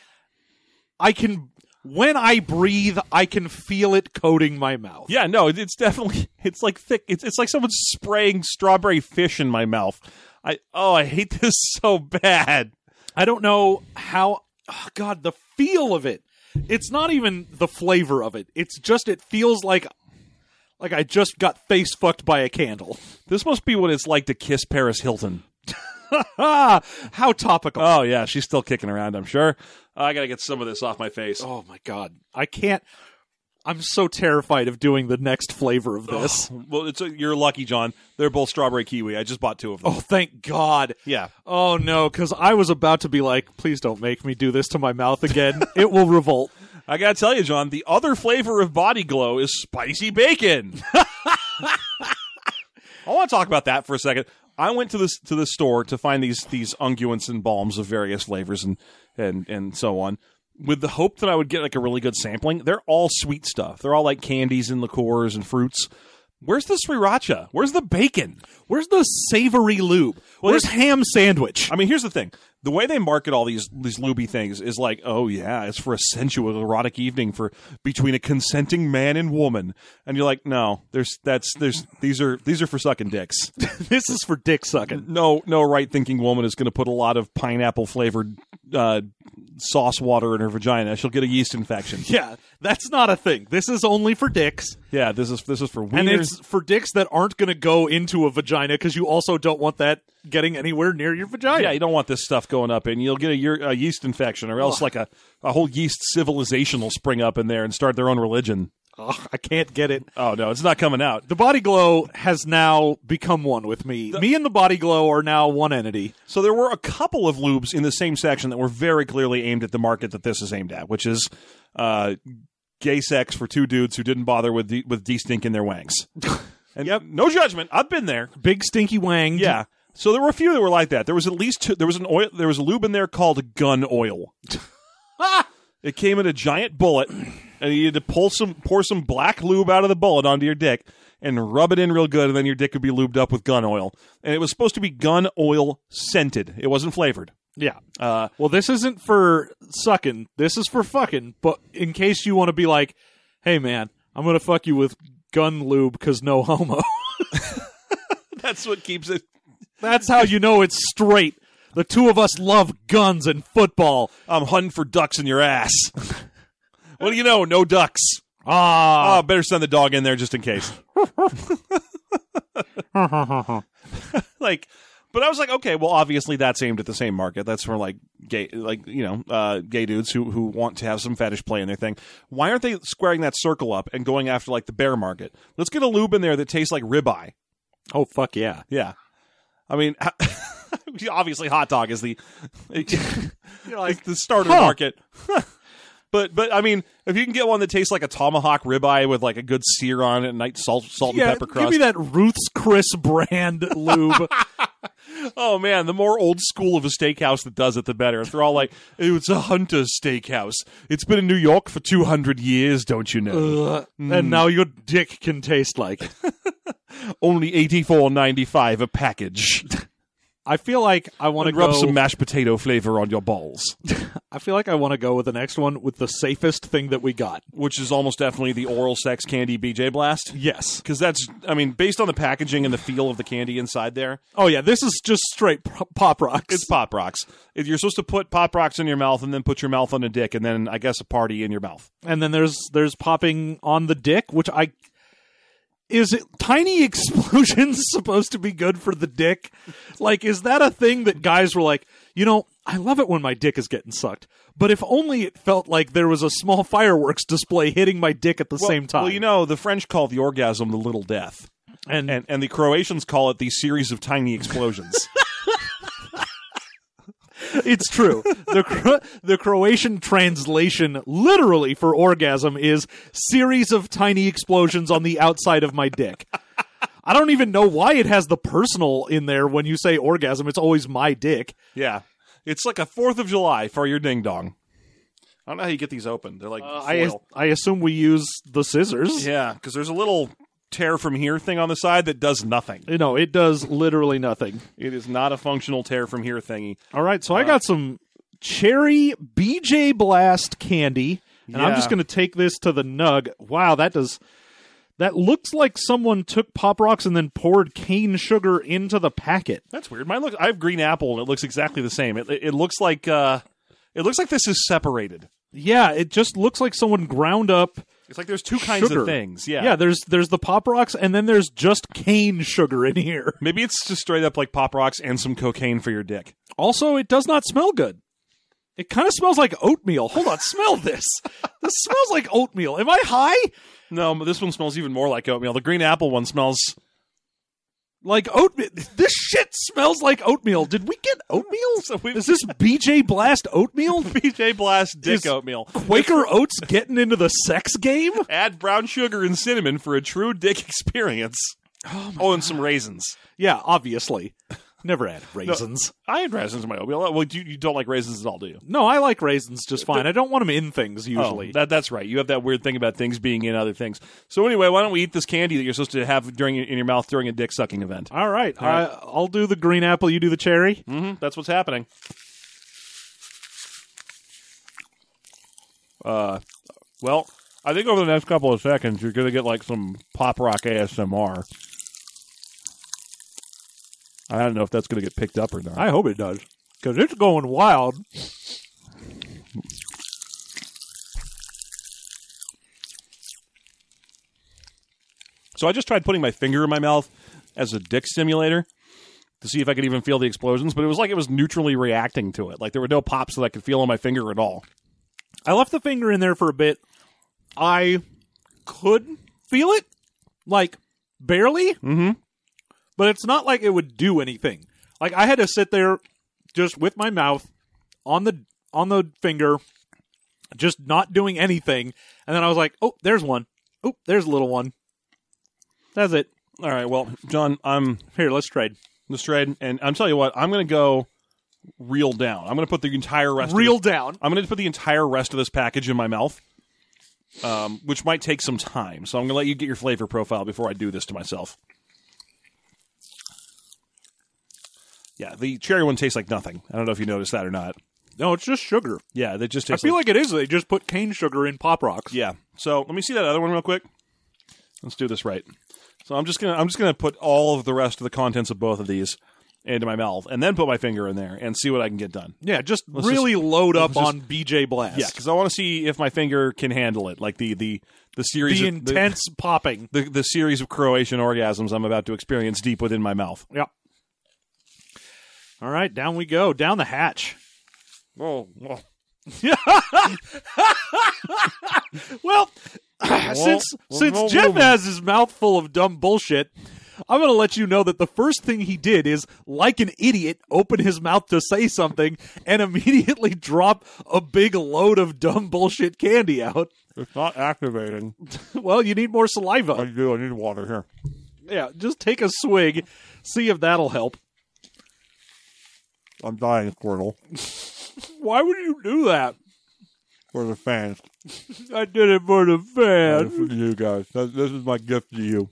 I can when I breathe, I can feel it coating my mouth. Yeah, no, it- it's definitely it's like thick. It's it's like someone spraying strawberry fish in my mouth. I oh, I hate this so bad. I don't know how. Oh God, the feel of it. It's not even the flavor of it. It's just it feels like like I just got face fucked by a candle. This must be what it's like to kiss Paris Hilton. Ah, how topical. Oh yeah, she's still kicking around, I'm sure. I gotta get some of this off my face. Oh my God, I can't. I'm so terrified of doing the next flavor of this. Well, it's a, you're lucky, John. They're both strawberry kiwi. I just bought two of them. Oh, thank God. Yeah. Oh no, because I was about to be like, please don't make me do this to my mouth again. It will revolt. I gotta tell you, John, the other flavor of Body Glow is spicy bacon. I want to talk about that for a second. I went to this to the store to find these these unguents and balms of various flavors and and and so on, with the hope that I would get like a really good sampling. They're all sweet stuff. They're all like candies and liqueurs and fruits. Where's the sriracha? Where's the bacon? Where's the savory lube? Well, Where's it's- ham sandwich? I mean, here's the thing. The way they market all these these looby things is like, oh yeah, it's for a sensual, erotic evening for between a consenting man and woman, and you're like, no, there's that's there's these are these are for sucking dicks. This is for dick sucking. No, no right thinking woman is going to put a lot of pineapple flavored uh, sauce water in her vagina. She'll get a yeast infection. Yeah, that's not a thing. This is only for dicks. Yeah, this is this is for And wieners. it's for dicks that aren't going to go into a vagina because you also don't want that getting anywhere near your vagina. Yeah, you don't want this stuff going up in. You'll get a, year, a yeast infection, or else like a, a whole yeast civilization will spring up in there and start their own religion. Ugh, I can't get it. Oh, no, it's not coming out. The Body Glow has now become one with me. Me and the Body Glow are now one entity. So there were a couple of lubes in the same section that were very clearly aimed at the market that this is aimed at, which is uh, gay sex for two dudes who didn't bother with de- with de-stink in their wangs. And Yep. no judgment. I've been there. Big stinky wang. Yeah. So there were a few that were like that. There was at least two, there was an oil. There was a lube in there called gun oil. It came in a giant bullet, and you had to pull some, pour some black lube out of the bullet onto your dick and rub it in real good, and then your dick would be lubed up with gun oil. And it was supposed to be gun oil scented. It wasn't flavored. Yeah. Uh, Well, this isn't for sucking. This is for fucking. But in case you want to be like, hey, man, I'm going to fuck you with gun lube because no homo. that's what keeps it. That's how you know it's straight. The two of us love guns and football. I'm hunting for ducks in your ass. What do you know? No ducks. Ah. Oh, better send the dog in there just in case. Like, but I was like, okay, well, obviously that's aimed at the same market. That's for like gay, like you know, uh, gay dudes who who want to have some fetish play in their thing. Why aren't they squaring that circle up and going after like the bear market? Let's get a lube in there that tastes like ribeye. Oh, fuck yeah. Yeah, I mean, obviously, hot dog is the You're like, the starter huh. market. But but I mean, if you can get one that tastes like a tomahawk ribeye with like a good sear on it, and nice salt salt yeah, and pepper crust. give me that Ruth's Chris brand lube. Oh man, the more old school of a steakhouse that does it, the better. If they're all like, "It's a Hunter's Steakhouse. It's been in New York for two hundred years, don't you know? Uh, And now your dick can taste like it. Only eighty-four ninety-five a package. I feel like I want to And rub go. some mashed potato flavor on your balls." I feel like I want to go with the next one with the safest thing that we got. Which is almost definitely the oral sex candy B J Blast. Yes. Because that's, I mean, based on the packaging and the feel of the candy inside there, Oh yeah, this is just straight p- pop rocks. it's Pop Rocks. If you're supposed to put Pop Rocks in your mouth and then put your mouth on a dick and then, I guess, a party in your mouth. And then there's there's popping on the dick, which I is it tiny explosions supposed to be good for the dick? Like, is that a thing that guys were like, you know, I love it when my dick is getting sucked, but if only it felt like there was a small fireworks display hitting my dick at the Well- same time. Well, you know, the French call the orgasm the little death. and, And, and the Croatians call it the series of tiny explosions. it's true. The Cro- the Croatian translation literally for orgasm is series of tiny explosions on the outside of my dick. I don't even know why it has the personal in there when you say orgasm. It's always my dick. Yeah. It's like a fourth of July for your ding-dong. I don't know how you get these open. They're like I foil. I assume we use the scissors. Yeah, because there's a little tear from here thing on the side that does nothing. You know, it does literally nothing. It is not a functional tear from here thingy. All right, so I got some cherry B J Blast candy, and I'm Yeah. just going to take this to the nug. Wow, that does... That looks like someone took Pop Rocks and then poured cane sugar into the packet. That's weird. Mine looks. I have green apple, and it looks exactly the same. It, it looks like. Uh, it looks like this is separated. Yeah, it just looks like someone ground up It's like there's two kinds sugar. of things. Yeah. Yeah, there's there's the Pop Rocks, and then there's just cane sugar in here. Maybe it's just straight up like Pop Rocks and some cocaine for your dick. Also, it does not smell good. It kind of smells like oatmeal. Hold on, smell this. This smells like oatmeal. Am I high? No, but this one smells even more like oatmeal. The green apple one smells. Like oatmeal. This shit smells like oatmeal. Did we get oatmeal? So we've- Is this B J Blast oatmeal? B J Blast dick Is oatmeal. Quaker Oats getting into the sex game? Add brown sugar and cinnamon for a true dick experience. Oh, oh and some raisins. Yeah, obviously. Never add raisins. I had raisins in my oatmeal. Well, you, you don't like raisins at all, do you? No, I like raisins just fine. I don't want them in things usually. Oh, that, that's right. You have that weird thing about things being in other things. So anyway, why don't we eat this candy that you're supposed to have during in your mouth during a dick sucking event? All right. All right. I, I'll do the green apple. You do the cherry. Mm-hmm. That's what's happening. Uh, well, I think over the next couple of seconds, you're going to get like some pop rock A S M R. I don't know if that's going to get picked up or not. I hope it does. Because it's going wild. So I just tried putting my finger in my mouth as a dick stimulator to see if I could even feel the explosions, but it was like it was neutrally reacting to it. Like there were no pops that I could feel on my finger at all. I left the finger in there for a bit. I could feel it, like barely, Mm-hmm. but it's not like it would do anything. Like I had to sit there just with my mouth on the on the finger, just not doing anything, and then I was like, "Oh, there's one. Oh, there's a little one." That's it. All right, well, John, I'm Here, let's trade. the trade, and I'm telling you what, I'm going to go reel down. I'm going to put the entire rest. Reel of this, down. I'm going to put the entire rest of this package in my mouth, um, which might take some time. So I'm going to let you get your flavor profile before I do this to myself. Yeah, the cherry one tastes like nothing. I don't know if you noticed that or not. No, it's just sugar. Yeah, they just I taste feel like it is. They just put cane sugar in Pop Rocks. Yeah. So let me see that other one real quick. Let's do this right. So I'm just gonna I'm just gonna put all of the rest of the contents of both of these into my mouth, and then put my finger in there and see what I can get done. Yeah, just Let's really just- load up let's on B J Blast. Yeah, because I want to see if my finger can handle it, like the the the series the of, intense popping. the, the the series of Croatian orgasms I'm about to experience deep within my mouth. Yep. All right, down we go. Down the hatch. Oh, oh. Well, since since Jeff has his mouth full of dumb bullshit, I'm going to let you know that the first thing he did is, like an idiot, open his mouth to say something and immediately drop a big load of dumb bullshit candy out. It's not activating. Well, you need more saliva. do. I need water here. Yeah, just take a swig, see if that'll help. I'm dying, Squirtle. Why would you do that? For the fans. I did it for the fans. For you guys. This is my gift to you.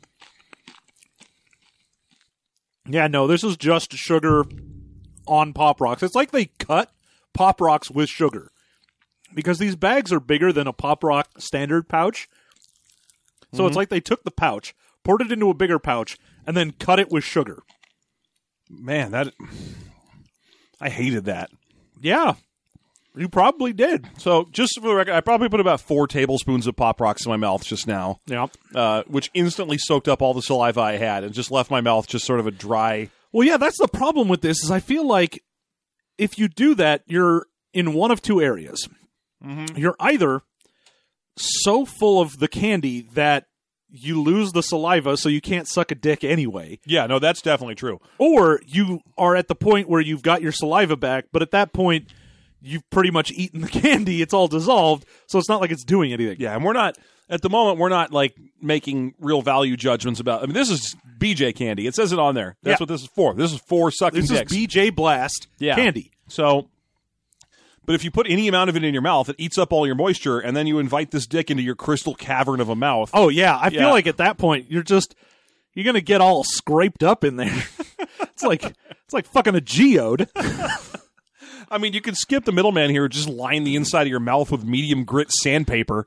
Yeah, no, this is just sugar on Pop Rocks. It's like they cut Pop Rocks with sugar. Because these bags are bigger than a Pop Rock standard pouch. So Mm-hmm. it's like they took the pouch, poured it into a bigger pouch, and then cut it with sugar. Man, that... I hated that. Yeah, you probably did. So, just for the record, I probably put about four tablespoons of Pop Rocks in my mouth just now, Yeah. uh, which instantly soaked up all the saliva I had and just left my mouth just sort of a dry... Well, yeah, that's the problem with this, is I feel like if you do that, you're in one of two areas. Mm-hmm. You're either so full of the candy that you lose the saliva so you can't suck a dick anyway, Yeah, no, that's definitely true. or you are at the point where you've got your saliva back, but at that point, you've pretty much eaten the candy. It's all dissolved, so it's not like it's doing anything. Yeah, and we're not... At the moment, we're not, like, making real value judgments about... I mean, this is B J candy. It says it on there. That's Yeah. what this is for. This is for sucking This dicks. is B J Blast Yeah. candy. So, but if you put any amount of it in your mouth, it eats up all your moisture, and then you invite this dick into your crystal cavern of a mouth. Oh, yeah. I Yeah. feel like at that point, you're just... You're going to get all scraped up in there. It's like it's like fucking a geode. I mean, you could skip the middleman here, just line the inside of your mouth with medium grit sandpaper.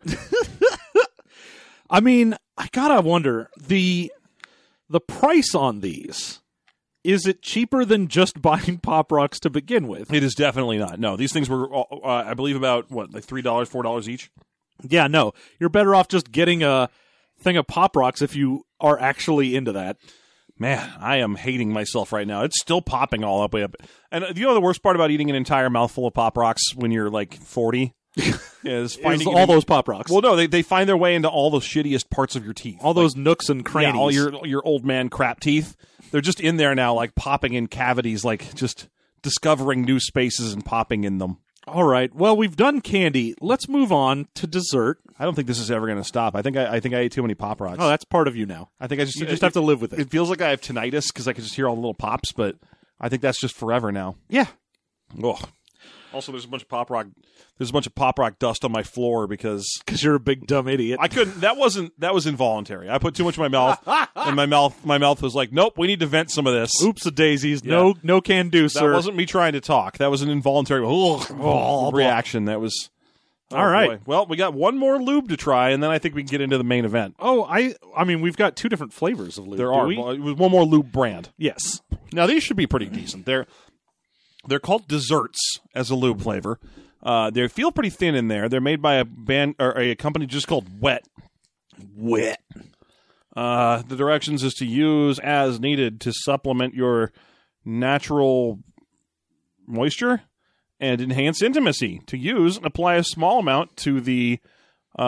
I mean, I gotta wonder, the the price on these, is it cheaper than just buying Pop Rocks to begin with? It is definitely not. No, these things were, uh, I believe, about, what, like three dollars, four dollars each? Yeah, no. You're better off just getting a thing of Pop Rocks if you are actually into that. Man, I am hating myself right now. It's still popping all up way up. And uh, you know the worst part about eating an entire mouthful of Pop Rocks when you're like forty is finding Is it all in- those Pop Rocks. Well, no, they they find their way into all the shittiest parts of your teeth. all those nooks and crannies. Yeah, all your your old man crap teeth. They're just in there now, like popping in cavities, like just discovering new spaces and popping in them. All right. Well, we've done candy. Let's move on to dessert. I don't think this is ever going to stop. I think I, I think I ate too many Pop Rocks. Oh, that's part of you now. I think I just You just it, have to live with it. It feels like I have tinnitus because I can just hear all the little pops, but I think that's just forever now. Yeah. Ugh. Also, there's a bunch of Pop Rock. There's a bunch of Pop Rock dust on my floor because Because you're a big dumb idiot. I couldn't. That wasn't. That was involuntary. I put too much in my mouth, and my mouth. My mouth was like, "Nope, we need to vent some of this." Oops a daisies. No, no can do, That sir. wasn't me trying to talk. That was an involuntary ugh, reaction. That was. All right. boy. Well, we got one more lube to try, and then I think we can get into the main event. Oh, I I mean, we've got two different flavors of lube. There do are we? well, it was one more lube brand. Yes. Now these should be pretty decent. They're they're called desserts as a lube flavor. Uh, they feel pretty thin in there. They're made by a band or a company just called Wet. Wet. Uh, the directions is to use as needed to supplement your natural moisture and enhance intimacy. To use, apply a small amount to the uh,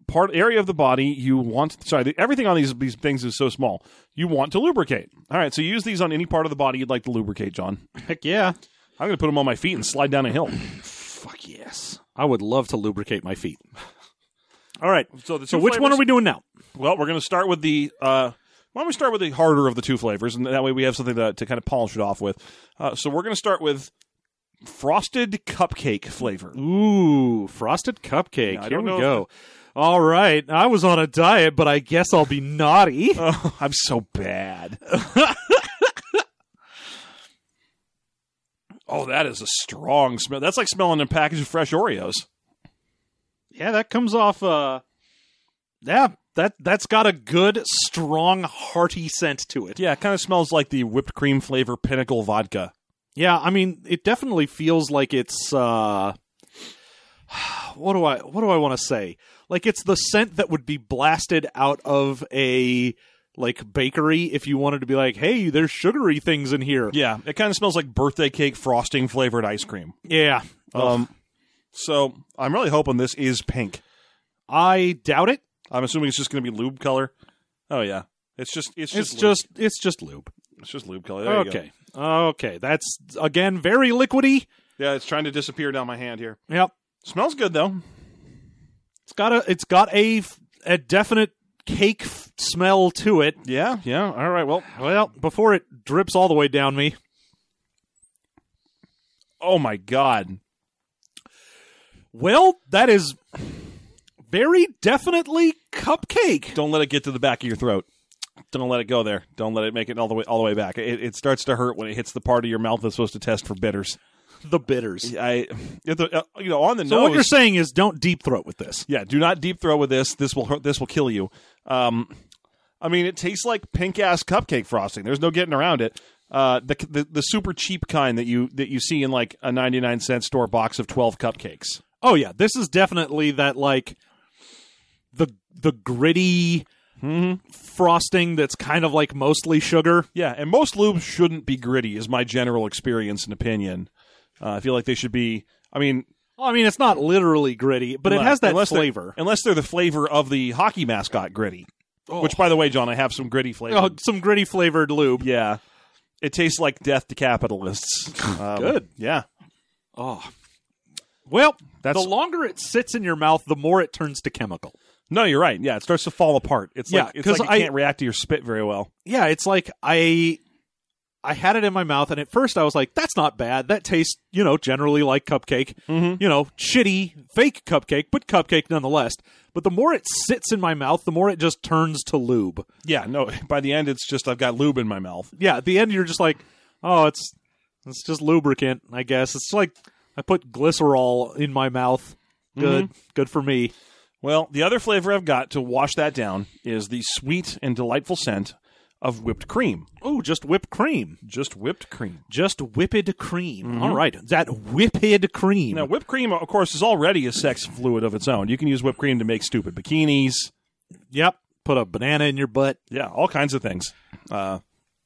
part area of the body you want. Sorry, the, everything on these these things is so small. You want to lubricate. All right, so use these on any part of the body you'd like to lubricate, John. Heck yeah. I'm going to put them on my feet and slide down a hill. Fuck yes. I would love to lubricate my feet. All right. So, the So two which one flavors- are we doing now? Well, we're going to start with the. Uh, why don't we start with the harder of the two flavors, and that way we have something to, to kind of polish it off with. Uh, so we're going to start with frosted cupcake flavor. Ooh, frosted cupcake. Yeah, I Here don't we know go. All right. I was on a diet, but I guess I'll be naughty. Oh, I'm so bad. Oh, that is a strong smell. That's like smelling a package of fresh Oreos. Yeah, that comes off. Uh, yeah, that that's got a good, strong, hearty scent to it. Yeah, it kind of smells like the whipped cream flavor Pinnacle vodka. Yeah, I mean, it definitely feels like it's. Uh, what do I what do I want to say? Like it's the scent that would be blasted out of a like bakery if you wanted to be like, hey, there's sugary things in here. Yeah, it kind of smells like birthday cake frosting flavored ice cream. Yeah. Um, so I'm really hoping this is pink. I doubt it. I'm assuming it's just going to be lube color. Oh yeah, it's just it's It's just just it's just lube. it's just lube color. There you go. Okay. Okay. That's again very liquidy. Yeah, it's trying to disappear down my hand here. Yep. Smells good though. It's got a it's got a a definite cake f- smell to it. Yeah, yeah. All right. Well, Well, before it drips all the way down me. oh my god. Well, that is very definitely cupcake. Don't let it get to the back of your throat. Don't let it go there. Don't let it make it all the way all the way back. It, it starts to hurt when it hits the part of your mouth that's supposed to test for bitters. The bitters. I, the, uh, you know, on the So nose. what you're saying is don't deep throat with this. Yeah, do not deep throat with this. This will hurt, this will kill you. Um, I mean, it tastes like pink ass cupcake frosting. There's no getting around it. Uh, the, the the super cheap kind that you that you see in like a ninety-nine cent store box of twelve cupcakes. Oh yeah, this is definitely that like the the gritty frosting that's kind of like mostly sugar. Yeah, and most lubes shouldn't be gritty, is my general experience and opinion. Uh, I feel like they should be. I mean, Well, I mean, it's not literally gritty, but it has that unless they're- flavor. Unless they're the flavor of the hockey mascot gritty. Which, by the way, John, I have some gritty flavor. Oh, some gritty flavored lube. Yeah. It tastes like death to capitalists. Um, Good. Yeah. Oh. Well, That's- the longer it sits in your mouth, the more it turns to chemical. No, you're right. Yeah, it starts to fall apart. It's Yeah, like it's 'cause like it I- can't react to your spit very well. Yeah, it's like I I had it in my mouth, and at first I was like, that's not bad. That tastes, you know, generally like cupcake. Mm-hmm. You know, shitty, fake cupcake, but cupcake nonetheless. But the more it sits in my mouth, the more it just turns to lube. Yeah, no, by the end, it's just I've got lube in my mouth. Yeah, at the end, you're just like, oh, it's it's just lubricant, I guess. It's like I put glycerol in my mouth. Good. Mm-hmm. Good for me. Well, the other flavor I've got to wash that down is the sweet and delightful scent of whipped cream. Oh, just whipped cream. Just whipped cream. Just whipped cream. All right. That whipped cream. Now, whipped cream, of course, is already a sex fluid of its own. You can use whipped cream to make stupid bikinis. Yep. Put a banana in your butt. Yeah, all kinds of things. Uh,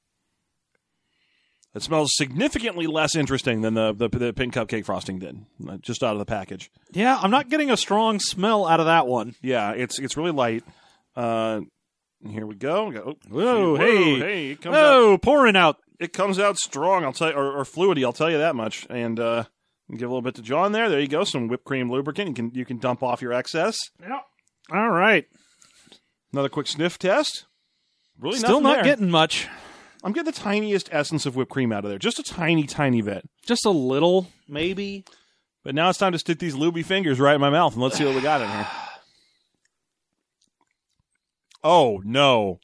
it smells significantly less interesting than the, the, the pink cupcake frosting did, uh, just out of the package. Yeah, I'm not getting a strong smell out of that one. Yeah, it's it's really light. Uh, here we go. We got- oh, Whoa, shoot. hey. hey, it comes out. Oh, pouring out. It comes out strong. I'll tell you, or, or fluidy. I'll tell you that much. And uh, give a little bit to John there. There you go. Some whipped cream lubricant. You can you can dump off your excess. Yep. All right. Another quick sniff test. Really, Still nothing not there. getting much. I'm getting the tiniest essence of whipped cream out of there. Just a tiny, tiny bit. Just a little, maybe. But now it's time to stick these looby fingers right in my mouth and let's see what we got in here. Oh, no.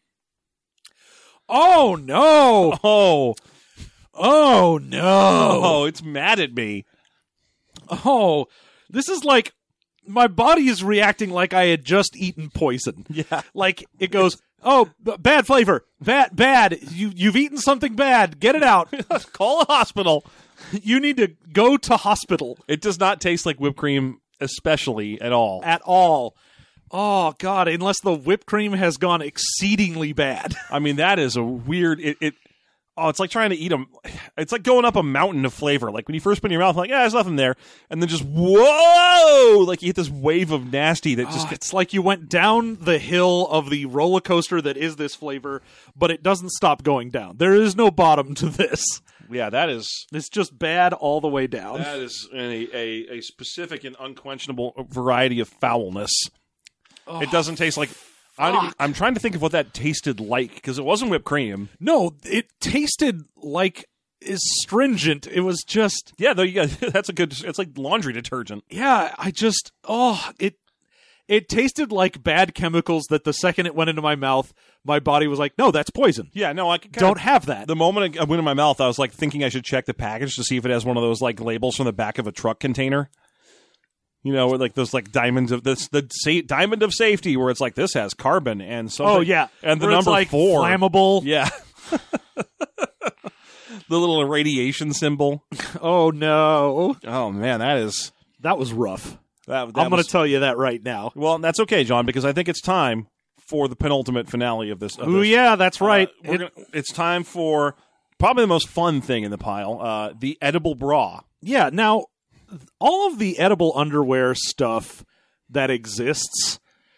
Oh, no. Oh. Oh, no. Oh, it's mad at me. Oh, this is like my body is reacting like I had just eaten poison. Yeah. Like it goes, oh, b- bad flavor, bad, bad. You you've eaten something bad. Get it out. Call a hospital. You need to go to hospital It does not taste like whipped cream, especially at all. at all. Oh God, unless the whipped cream has gone exceedingly bad. I mean, that is a weird. It, it. Oh, it's like trying to eat a. It's like going up a mountain of flavor. Like when you first put it in your mouth, like, yeah, there's nothing there, and then just whoa, like you hit this wave of nasty that just Oh, gets. it's like you went down the hill of the roller coaster that is this flavor, but it doesn't stop going down. There is no bottom to this. Yeah, that is It's just bad all the way down. that is a a, a specific and unquestionable variety of foulness. It doesn't taste like. I don't even, I'm trying to think of what that tasted like because it wasn't whipped cream. No, it tasted like astringent. It was just, Yeah, though you got that's a good. It's like laundry detergent. yeah, I just, oh, it it tasted like bad chemicals that the second it went into my mouth, my body was like, no, that's poison. Yeah, no, I could Don't have that. The moment I went in my mouth, I was like thinking I should check the package to see if it has one of those like labels from the back of a truck container. You know, like those like diamonds of this the sa- diamond of safety, where it's like this has carbon and something. Oh, yeah. and the Where it's number like four, flammable. Yeah, the little irradiation symbol. Oh, no. Oh man, that is That was rough. that. that I'm going was- to tell you that right now. Well, that's okay, John, because I think it's time for the penultimate finale of this. Of Oh, this. yeah, that's right. Uh, we're It- gonna, it's time for probably the most fun thing in the pile: uh, the edible bra. Yeah, now all of the edible underwear stuff that exists,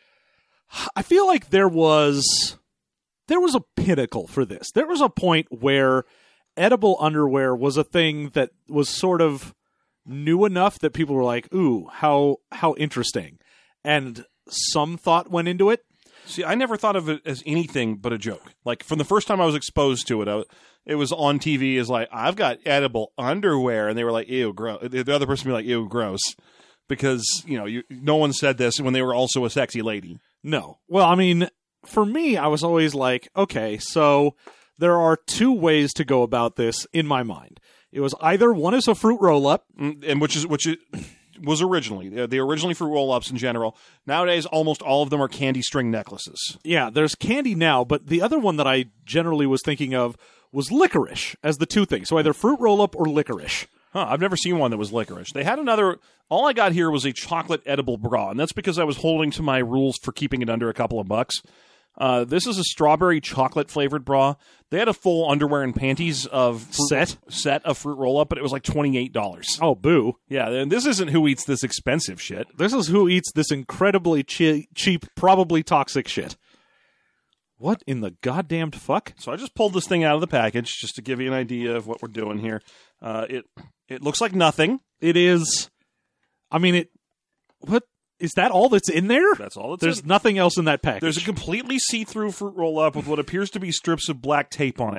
I feel like there was there was a pinnacle for this. There was a point where edible underwear was a thing that was sort of new enough that people were like, "Ooh, how how interesting." And some thought went into it. See, I never thought of it as anything but a joke. Like, from the first time I was exposed to it, I, it was on T V as like, I've got edible underwear. And they were like, ew, gross. The other person would be like, ew, gross. Because, you know, you, no one said this when they were also a sexy lady. No. Well, I mean, for me, I was always like, okay, so there are two ways to go about this in my mind. It was either one is a fruit roll up. Mm, And which is, which is, was originally, they they originally fruit roll-ups in general. Nowadays, almost all of them are candy string necklaces. Yeah, there's candy now, but the other one that I generally was thinking of was licorice as the two things. So either fruit roll up or licorice. Huh, I've never seen one that was licorice. They had another. All I got here was a chocolate edible bra, and that's because I was holding to my rules for keeping it under a couple of bucks. Uh, this is a strawberry chocolate flavored bra. They had a full underwear and panties of fruit, Set? set of fruit roll up, but it was like twenty eight dollars. Oh, boo. Yeah, and this isn't who eats this expensive shit. This is who eats this incredibly che- cheap, probably toxic shit. What in the goddamned fuck? So I just pulled this thing out of the package just to give you an idea of what we're doing here. Uh, it it looks like nothing. It is. I mean, it. What is that? All that's in there? That's all it's There's in. nothing else in that package. There's a completely see-through fruit roll-up with what appears to be strips of black tape on it.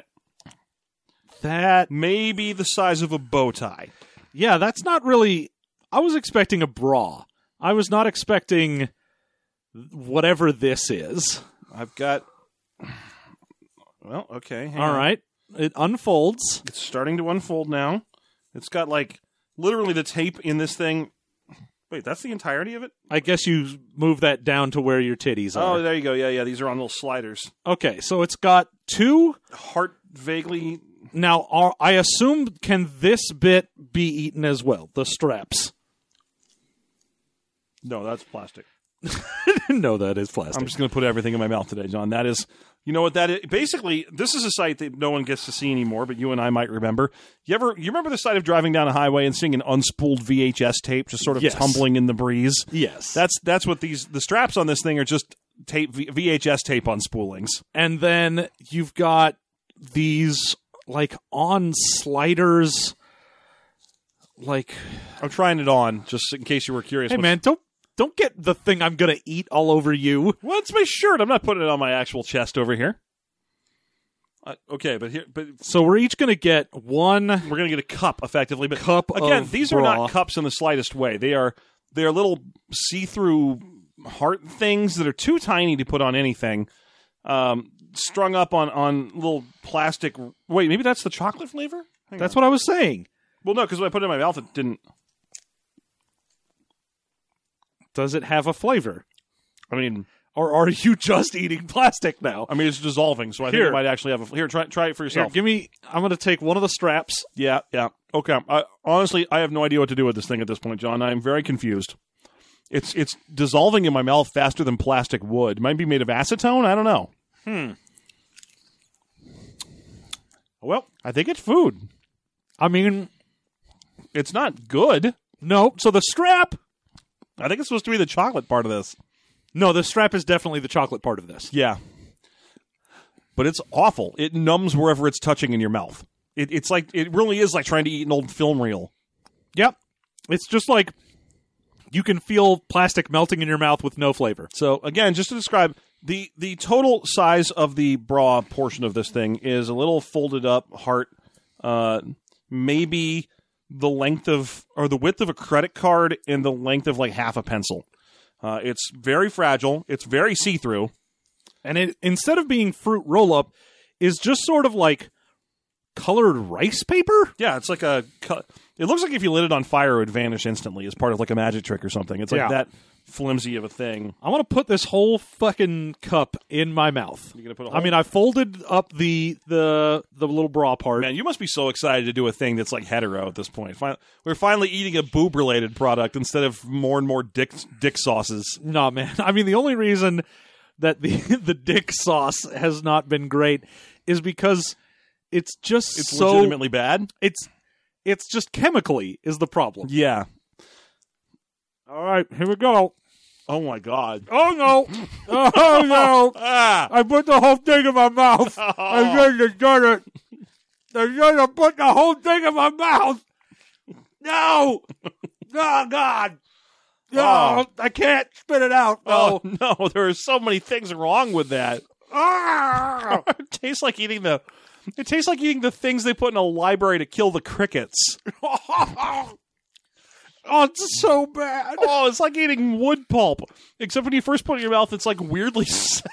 that. Maybe the size of a bow tie. Yeah, that's not really. I was expecting a bra. I was not expecting whatever this is. I've got... Well, okay. hang All on. right. It unfolds. It's starting to unfold now. It's got, like, literally the tape in this thing. Wait, that's the entirety of it? I guess you move that down to where your titties Oh, are. there you go. Yeah, yeah. These are on little sliders. Okay, so it's got two. Heart vaguely... Now, are, I assume, can this bit be eaten as well? The straps. No, that's plastic. No, that is plastic. I'm just going to put everything in my mouth today, John. That is, you know what that is? Basically, this is a site that no one gets to see anymore, but you and I might remember. You ever, you remember the sight of driving down a highway and seeing an unspooled V H S tape just sort of Yes. tumbling in the breeze? Yes. That's that's what these the straps on this thing are, just tape V H S tape on spoolings. And then you've got these, like, on sliders. Like, I'm trying it on just in case you were curious. hey, What's- man, don't don't get the thing I'm going to eat all over you. Well, it's my shirt. I'm not putting it on my actual chest over here. Uh, okay, but here, but So we're each going to get one. we're gonna get a cup effectively. But Cup again, of these are bra. not cups in the slightest way. They are they are little see-through heart things that are too tiny to put on anything. Um, strung up on on little plastic. Wait, maybe that's the chocolate flavor. Hang That's on. what I was saying. Well, no, because when I put it in my mouth, it didn't. Does it have a flavor? I mean, Or are you just eating plastic now? I mean, it's dissolving, so I think Here. it might actually have a. Here, try try it for Here, yourself. give me. I'm going to take one of the straps. Yeah, yeah. Okay. I, honestly, I have no idea what to do with this thing at this point, John. I am very confused. It's it's dissolving in my mouth faster than plastic would. Might be made of acetone. I don't know. I Well, I think it's food. I mean, It's not good. no. So the strap. I think it's supposed to be the chocolate part of this. No, the strap is definitely the chocolate part of this. Yeah. But it's awful. It numbs wherever it's touching in your mouth. It, it's like, it really is like trying to eat an old film reel. Yep. It's just like you can feel plastic melting in your mouth with no flavor. So, again, just to describe, the, the total size of the bra portion of this thing is a little folded up heart, uh, maybe the length of, or the width of a credit card and the length of like half a pencil. Uh, it's very fragile. It's very see-through. And it, instead of being fruit roll-up, is just sort of like colored rice paper? Yeah, it's like a. It looks like if you lit it on fire, it would vanish instantly as part of like a magic trick or something. It's like Yeah. that flimsy of a thing. I want to put this whole fucking cup in my mouth. You're gonna put a I whole- mean, I folded up the the the little bra part. Man, you must be so excited to do a thing that's like hetero at this point. Fin- We're finally eating a boob-related product instead of more and more dick dick sauces. No, man. I mean, the only reason that the the dick sauce has not been great is because it's just It's so legitimately bad. it's it's just chemically is the problem. Yeah. All right, here we go. Oh my god. Oh no! Oh no! Ah. I put the whole thing in my mouth. I shouldn't have done it. I should have put the whole thing in my mouth. No! Oh God! No, Oh. I can't spit it out. Oh No. no, there are so many things wrong with that. Ah! It tastes like eating the. It tastes like eating the things they put in a library to kill the crickets. Oh, it's so bad. Oh, it's like eating wood pulp. Except when you first put it in your mouth, it's like weirdly sour.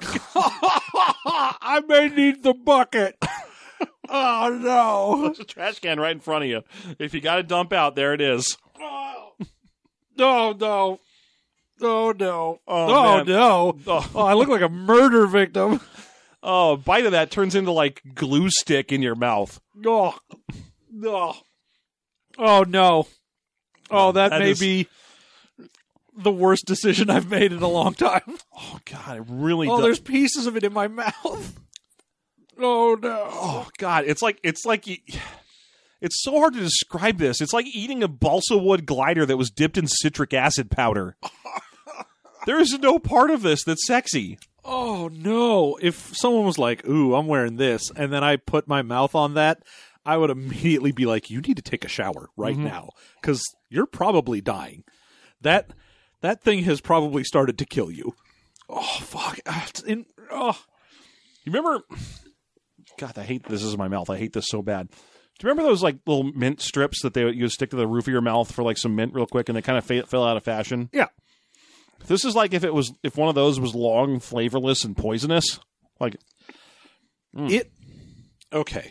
I may need the bucket. Oh no! There's a trash can right in front of you. If you got to dump out, there it is. No, no. Oh no. Oh, Oh, man. no. Oh. Oh, I look like a murder victim. Oh, a bite of that turns into like glue stick in your mouth. Oh. No. Oh no. Oh, that, That may is- be the worst decision I've made in a long time. Oh God, it really Oh, does. there's pieces of it in my mouth. Oh no. Oh God, it's like it's like you, it's so hard to describe this. It's like eating a balsa wood glider that was dipped in citric acid powder. There is no part of this that's sexy. Oh no. If someone was like, "Ooh, I'm wearing this," and then I put my mouth on that, I would immediately be like, "You need to take a shower right now cuz you're probably dying." That that thing has probably started to kill you. Oh fuck. Ah, It's in oh. You remember? God, I hate this. This is in my mouth. I hate this so bad. Do you remember those like little mint strips that they you stick to the roof of your mouth for like some mint real quick, and they kind of fa- fell out of fashion? Yeah. This is like if it was if one of those was long, flavorless, and poisonous. Like It okay.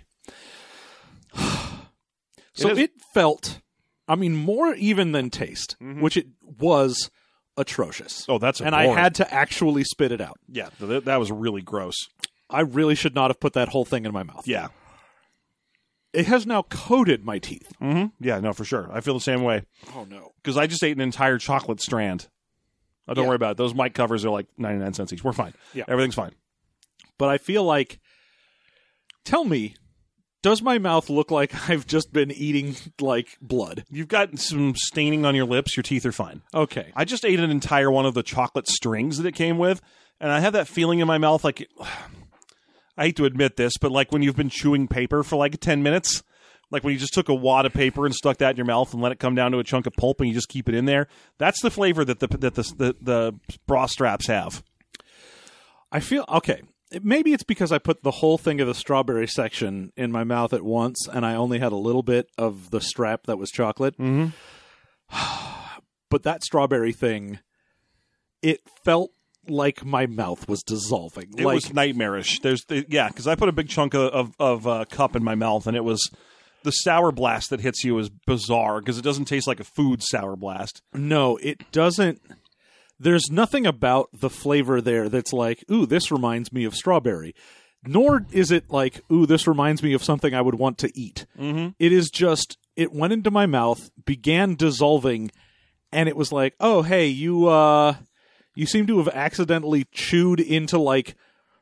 So It it, is- felt, I mean, more even than taste, which it was atrocious. Oh, that's and I abhorrent. had to actually spit it out. yeah, th- that was really gross. I really should not have put that whole thing in my mouth. Yeah. It has now coated my teeth. Mm-hmm. Yeah, no, for sure. I feel the same way. Oh no. Because I just ate an entire chocolate strand. Oh, don't Yeah. worry about it. Those mic covers are like ninety-nine cents each. We're fine. Yeah. Everything's fine. But I feel like, tell me, does my mouth look like I've just been eating like blood? You've got some staining on your lips. Your teeth are fine. Okay. I just ate an entire one of the chocolate strings that it came with, and I have that feeling in my mouth like, I hate to admit this, but like when you've been chewing paper for like ten minutes, like when you just took a wad of paper and stuck that in your mouth and let it come down to a chunk of pulp and you just keep it in there. That's the flavor that the that the the, the bra straps have. I feel okay. It- Maybe it's because I put the whole thing of the strawberry section in my mouth at once, and I only had a little bit of the strap that was chocolate. Mm-hmm. But that strawberry thing, it felt like my mouth was dissolving. It like was nightmarish. There's the, yeah, because I put a big chunk of of, of uh, cup in my mouth, and it was the sour blast that hits you is bizarre because it doesn't taste like a food sour blast. no, it doesn't. There's nothing about the flavor there that's like, ooh, this reminds me of strawberry. Nor is it like, ooh, this reminds me of something I would want to eat. Mm-hmm. It is just, it went into my mouth, began dissolving, and it was like, oh, hey, you, uh, you seem to have accidentally chewed into like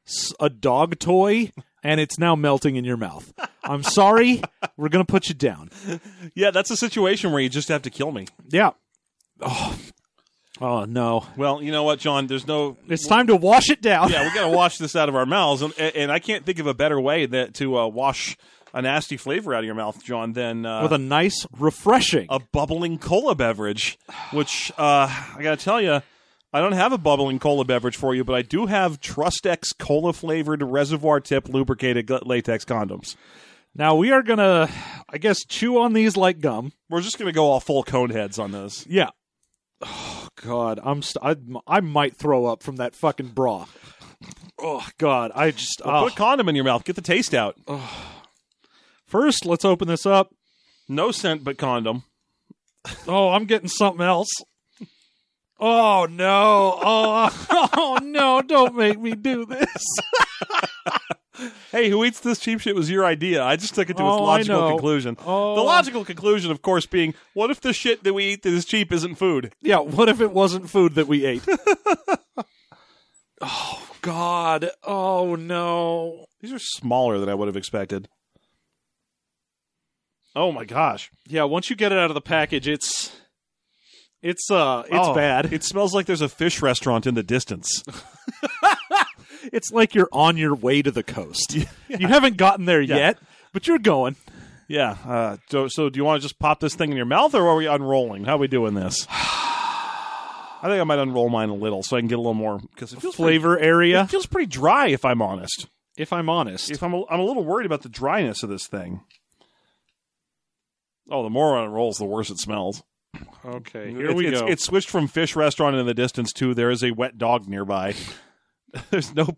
s- a dog toy, and it's now melting in your mouth. I'm sorry. We're going to put you down. Yeah, that's a situation where you just have to kill me. Yeah. Oh, oh no. Well, you know what, John? There's no. It's time to wash it down. Yeah, we got to wash this out of our mouths, and, and I can't think of a better way that to uh, wash a nasty flavor out of your mouth, John, than uh, With a nice, refreshing. a bubbling cola beverage. Which uh, I got to tell you, I don't have a bubbling cola beverage for you, but I do have Trustex cola flavored reservoir tip lubricated gl- latex condoms. Now, we are going to, I guess, chew on these like gum. We're just going to go all full cone heads on those. Yeah. Oh, God. I'm st- I, I might throw up from that fucking bra. Oh, God. I just... Well, oh. put a condom in your mouth. Get the taste out. First, let's open this up. No scent, but condom. Oh, I'm getting something else. Oh, no. Oh, oh no. Don't make me do this. Hey, who eats this cheap shit was your idea. I just took it to its Oh, I logical know. conclusion. Oh. The logical conclusion, of course, being, what if the shit that we eat that is cheap isn't food? Yeah, what if it wasn't food that we ate? Oh, God. Oh, no. These are smaller than I would have expected. Oh, my gosh. Yeah, once you get it out of the package, it's... It's, uh, it's Oh, bad. It smells like there's a fish restaurant in the distance. It's like you're on your way to the coast. You haven't gotten there yet, but you're going. Yeah. Uh, so, so do you want to just pop this thing in your mouth, or are we unrolling? How are we doing this? I think I might unroll mine a little so I can get a little more, because it feels Flavor pretty, area, it feels pretty dry, if I'm honest. if I'm honest. If I'm, a, I'm a little worried about the dryness of this thing. Oh, the more it unrolls, the worse it smells. Okay, here It- we it's, go. It's switched from fish restaurant in the distance to there is a wet dog nearby. There's no.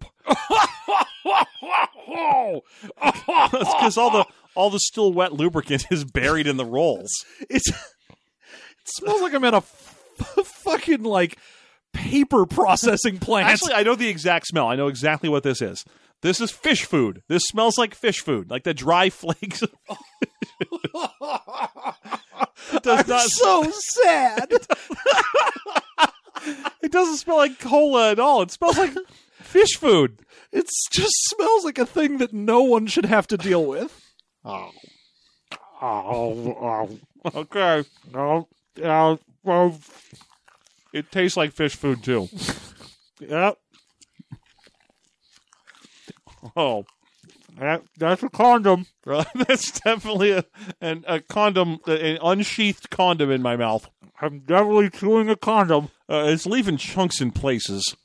That's because all the all the still wet lubricant is buried in the rolls. It's, it smells like I'm at a f- fucking, like, paper processing plant. Actually, I know the exact smell. I know exactly what this is. This is fish food. This smells like fish food, like the dry flakes. Of it does I'm not. so sad. It doesn't smell like cola at all. It smells like fish food. It just smells like a thing that no one should have to deal with. Oh, oh, okay. No, uh, well, it tastes like fish food too. Yep. Oh, That, that's a condom. that's definitely a an, a condom, an unsheathed condom in my mouth. I'm definitely chewing a condom. Uh, it's leaving chunks in places.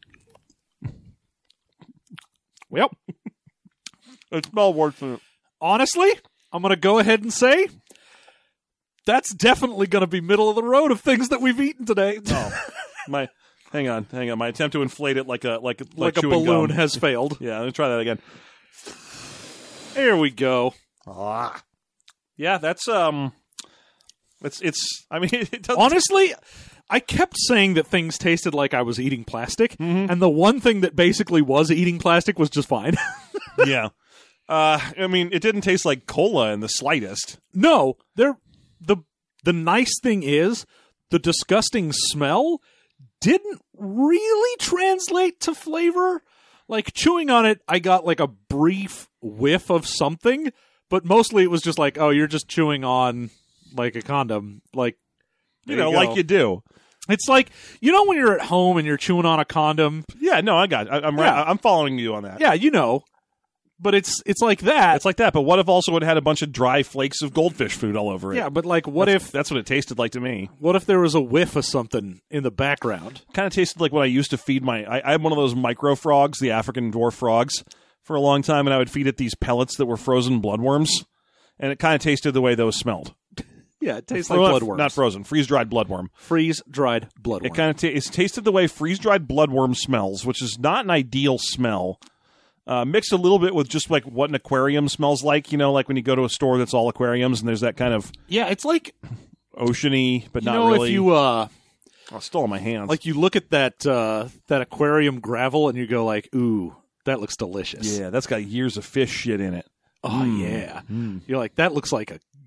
Yep. It smells worse than it. Honestly, I'm going to go ahead and say that's definitely going to be middle of the road of things that we've eaten today. Oh, my, hang on, hang on. My attempt to inflate it like a like a, like a chewing balloon gum. has failed. Yeah, let me try that again. There we go. Ah. Yeah, that's um, it's it's. I mean, it doesn't. Honestly, I kept saying that things tasted like I was eating plastic, Mm-hmm. and the one thing that basically was eating plastic was just fine. Yeah. Uh, I mean, it didn't taste like cola in the slightest. No, there. the The nice thing is the disgusting smell didn't really translate to flavor. Like, chewing on it, I got like a brief whiff of something, but mostly it was just like, oh, you're just chewing on like a condom. Like, You there know, go. like you do. It's like, you know when you're at home and you're chewing on a condom? Yeah, no, I got it. I, I'm right. Yeah. I'm following you on that. Yeah, you know. But it's it's like that. It's like that, but what if also it had a bunch of dry flakes of goldfish food all over it? yeah, but like what That's- if that's what it tasted like to me? what if there was a whiff of something in the background? Kind of tasted like when I used to feed my. I, I had one of those micro frogs, the African dwarf frogs, for a long time, and I would feed it these pellets that were frozen bloodworms, and it kind of tasted the way those smelled. Yeah, it tastes Well, like not- bloodworms. not frozen, freeze dried bloodworm. Freeze dried bloodworm. It kind of ta- it's tasted the way freeze dried bloodworm smells, which is not an ideal smell. Uh, mixed a little bit with just like what an aquarium smells like, you know, like when you go to a store that's all aquariums and there's that kind of yeah, it's like oceany, but you not know really. if you uh oh, still on my hands. like you look at that uh that aquarium gravel and you go like, ooh, that looks delicious. yeah, that's got years of fish shit in it. Oh yeah. You're like, that looks like a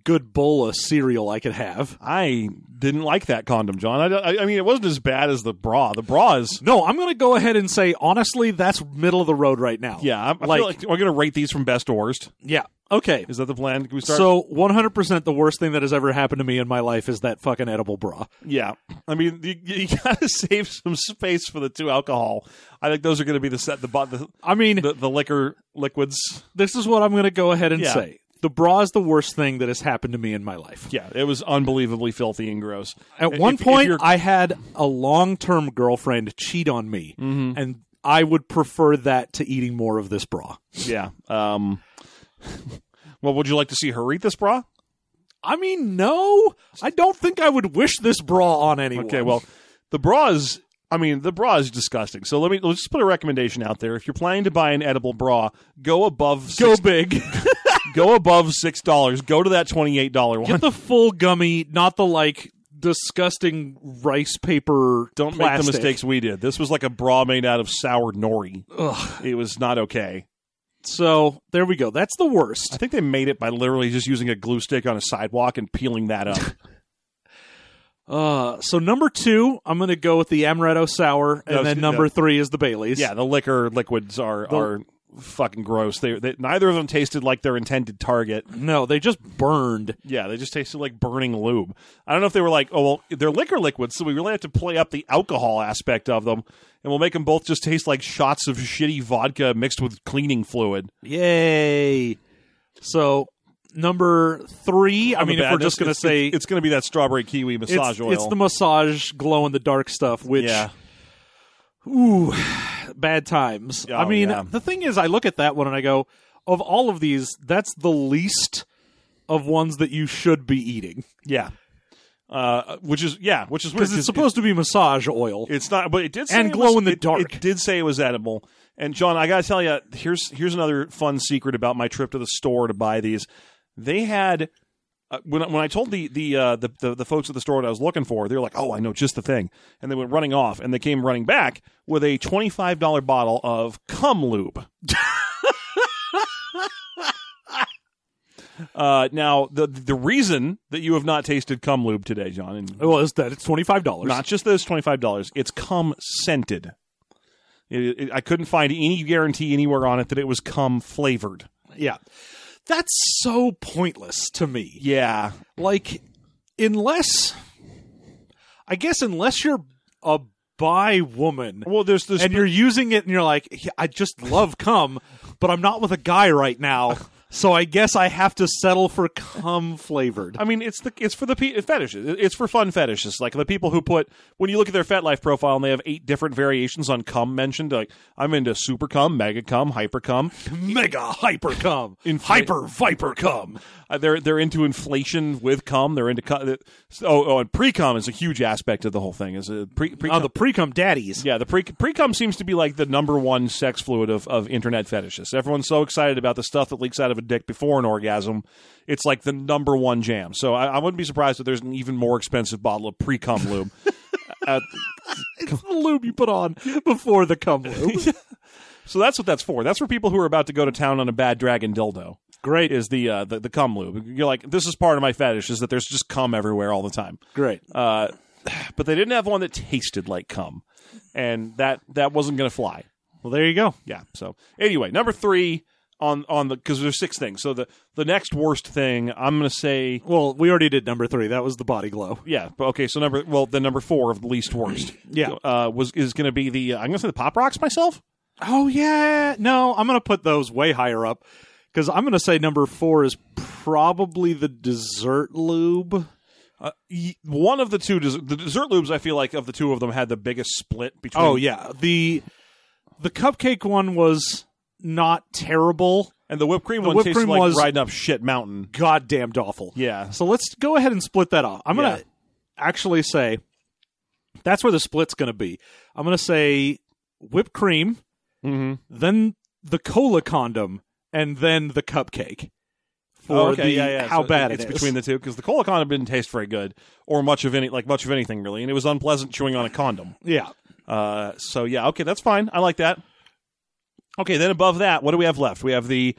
good bowl of cereal I could have. I didn't like that condom, John. I, I, I mean, it wasn't as bad as the bra. The bra is... No, I'm going to go ahead and say, honestly, that's middle of the road right now. Yeah, I, I like, feel like we're going to rate these from best to worst. Yeah. Okay. Is that the plan? Can we start? So one hundred percent the worst thing that has ever happened to me in my life is that fucking edible bra. Yeah. I mean, you, you got to save some space for the two alcohol. I think those are going to be the set, the, the, I mean, the, the liquor liquids. This is what I'm going to go ahead and Yeah. say. The bra is the worst thing that has happened to me in my life. Yeah, it was unbelievably filthy and gross. At one If- if point, you're- I had a long-term girlfriend cheat on me, Mm-hmm. and I would prefer that to eating more of this bra. Yeah. Um, well, would you like to see her eat this bra? I mean, no, I don't think I would wish this bra on anyone. Okay, well, the bra is, I mean, the bra is disgusting. So let me, let's just put a recommendation out there. If you're planning to buy an edible bra, go above go six, big. go above six dollars. Go to that twenty-eight dollar one. Get the full gummy, not the, like, disgusting rice paper Don't plastic. make the mistakes we did. This was like a bra made out of sour nori. Ugh. It was not okay. So, there we go. That's the worst. I think they made it by literally just using a glue stick on a sidewalk and peeling that up. Uh, so number two, I'm going to go with the Amaretto Sour, and was- then number yeah. three is the Bailey's. Yeah, the liquor liquids are The- are fucking gross. They, they neither of them tasted like their intended target. No, they just burned. Yeah, they just tasted like burning lube. I don't know if they were like, oh well, they're liquor liquids, so we really have to play up the alcohol aspect of them, and we'll make them both just taste like shots of shitty vodka mixed with cleaning fluid. Yay! So number three, I On the mean, if bad- we're just it's- going to it's- say it's, it's going to be that strawberry kiwi massage it's, oil. it's the massage glow in the dark stuff, which yeah. ooh, bad times. Oh, I mean, yeah. the thing is, I look at that one and I go, of all of these, that's the least of ones that you should be eating Yeah. Uh, which is yeah, which is weird because it's supposed to be massage oil. It's not, but it did say And it glow was- in the it- dark. It did say it was edible. And John, I gotta tell you, here's here's another fun secret about my trip to the store to buy these. They had uh, when when I told the the, uh, the the the folks at the store what I was looking for, they were like, "Oh, I know just the thing," and they went running off, and they came running back with a twenty five dollar bottle of cum lube. Uh, now, the the reason that you have not tasted cum lube today, John, and Well, is that it's twenty five dollars? not just those twenty-five dollars, it's cum scented. It, it, I couldn't find any guarantee anywhere on it that it was cum flavored. Yeah, that's so pointless to me. Yeah. Like, unless, I guess, unless you're a bi woman. Well, there's this. And you're using it, and you're like, "Yeah, I just love cum, but I'm not with a guy right now, so I guess I have to settle for cum flavored." I mean, it's the it's for the pe- fetishes. It's for fun fetishes, like the people who put when you look at their FetLife profile and they have eight different variations on cum mentioned. Like I'm into super cum, mega cum, hyper cum. Mega hyper cum, Infla- hyper viper cum. Uh, they're they're into inflation with cum. They're into cum. Oh, oh, and pre cum is a huge aspect of the whole thing. Is a pre pre Oh, the pre cum daddies. Yeah, the pre pre cum seems to be like the number one sex fluid of, of internet fetishes. Everyone's so excited about the stuff that leaks out of a dick before an orgasm. It's like the number one jam. So I, I wouldn't be surprised if there's an even more expensive bottle of pre cum lube. uh, It's the lube you put on before the cum lube. so that's what that's for. That's for people who are about to go to town on a bad dragon dildo. Great. Is the uh, the, the cum lube. You're like, this is part of my fetish, is that there's just cum everywhere all the time. Great. Uh, but they didn't have one that tasted like cum. And that, that wasn't going to fly. Well, there you go. Yeah. So anyway, number three on, on the, because there's six things. So the, the next worst thing, I'm going to say, Well, we already did number three. That was the body glow. yeah. But okay. So number, well, the number four of the least worst. Yeah. Uh, was, is going to be the, uh, I'm going to say the Pop Rocks myself. Oh, yeah. No, I'm going to put those way higher up because I'm going to say number four is probably the dessert lube. Uh, y- one of the two, des- the dessert lubes, I feel like of the two of them had the biggest split between. Oh, yeah. The the cupcake one was not terrible. And the whipped cream The one whipped tasted cream like was- riding up shit mountain. Goddamn awful. Yeah. So let's go ahead and split that off. I'm going Yeah. to actually say that's where the split's going to be. I'm going to say whipped cream, Mm-hmm. then the cola condom, and then the cupcake. For Oh, okay, the, yeah, yeah. how So bad it's it is. between the two because the cola condom didn't taste very good or much of any like much of anything really, and it was unpleasant chewing on a condom. Yeah. Uh, so yeah, okay, that's fine. I like that. Okay, then above that, what do we have left? We have the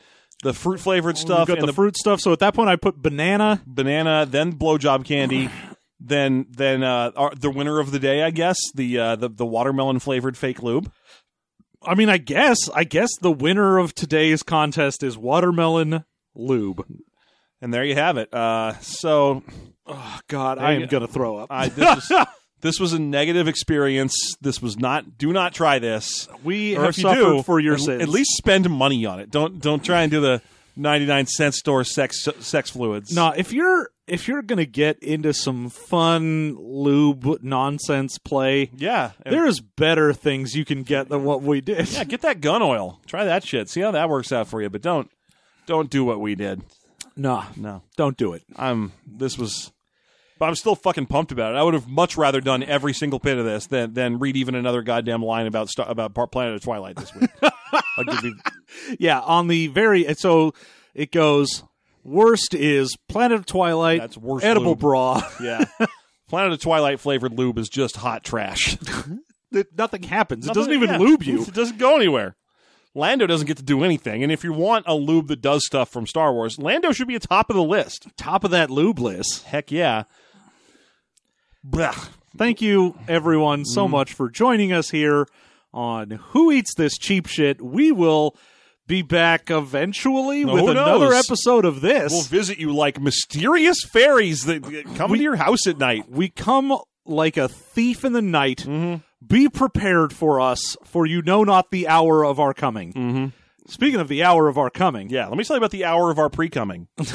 the fruit flavored We've stuff, got and the, fruit stuff. So at that point, I put banana. banana, then blowjob candy, then then uh, our, the winner of the day, I guess, the uh, the the watermelon flavored fake lube. I mean, I guess, I guess the winner of today's contest is watermelon lube. And there you have it. Uh, so, Oh God, There I you am go. gonna throw up. I this was, this was a negative experience. This was not. Do not try this. we Or have if you suffered do, for your at, sins. at least spend money on it. Don't don't try and do the ninety-nine cent store sex sex fluids. no. If you're if you're gonna get into some fun lube nonsense play, Yeah. And- there's better things you can get than what we did. yeah, get that gun oil. Try that shit. See how that works out for you. But don't don't do what we did. No, No. don't do it. I'm this was but I'm still fucking pumped about it. I would have much rather done every single bit of this than than read even another goddamn line about Star, about Planet of Twilight this week. I'll give you Yeah, on the very and so it goes. Worst is Planet of Twilight. That's worst edible lube. bra. yeah. Planet of Twilight flavored lube is just hot trash. It- Nothing happens. It Nothing- doesn't even yeah. lube you. It doesn't go anywhere. Lando doesn't get to do anything. And if you want a lube that does stuff from Star Wars, Lando should be at top of the list. Top of that lube list. Heck yeah. Blah. Thank you, everyone, so much for joining us here on Who Eats This Cheap Shit. We will be back eventually No, with who another knows? episode of this. We'll visit you like mysterious fairies that come We- to your house at night. we come like a thief in the night. Mm-hmm. Be prepared for us, for you know not the hour of our coming. Mm-hmm. Speaking of the hour of our coming, Yeah, let me tell you about the hour of our pre-coming. uh,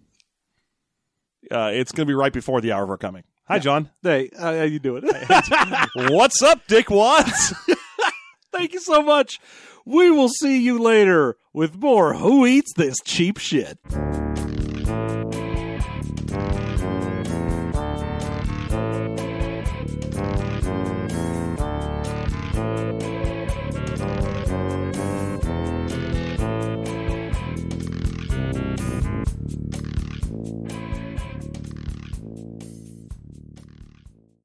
it's going to be right before the hour of our coming. Hi, John. hey, how how you doing? What's up, Dick Watts? Thank you so much. We will see you later with more Who Eats This Cheap Shit.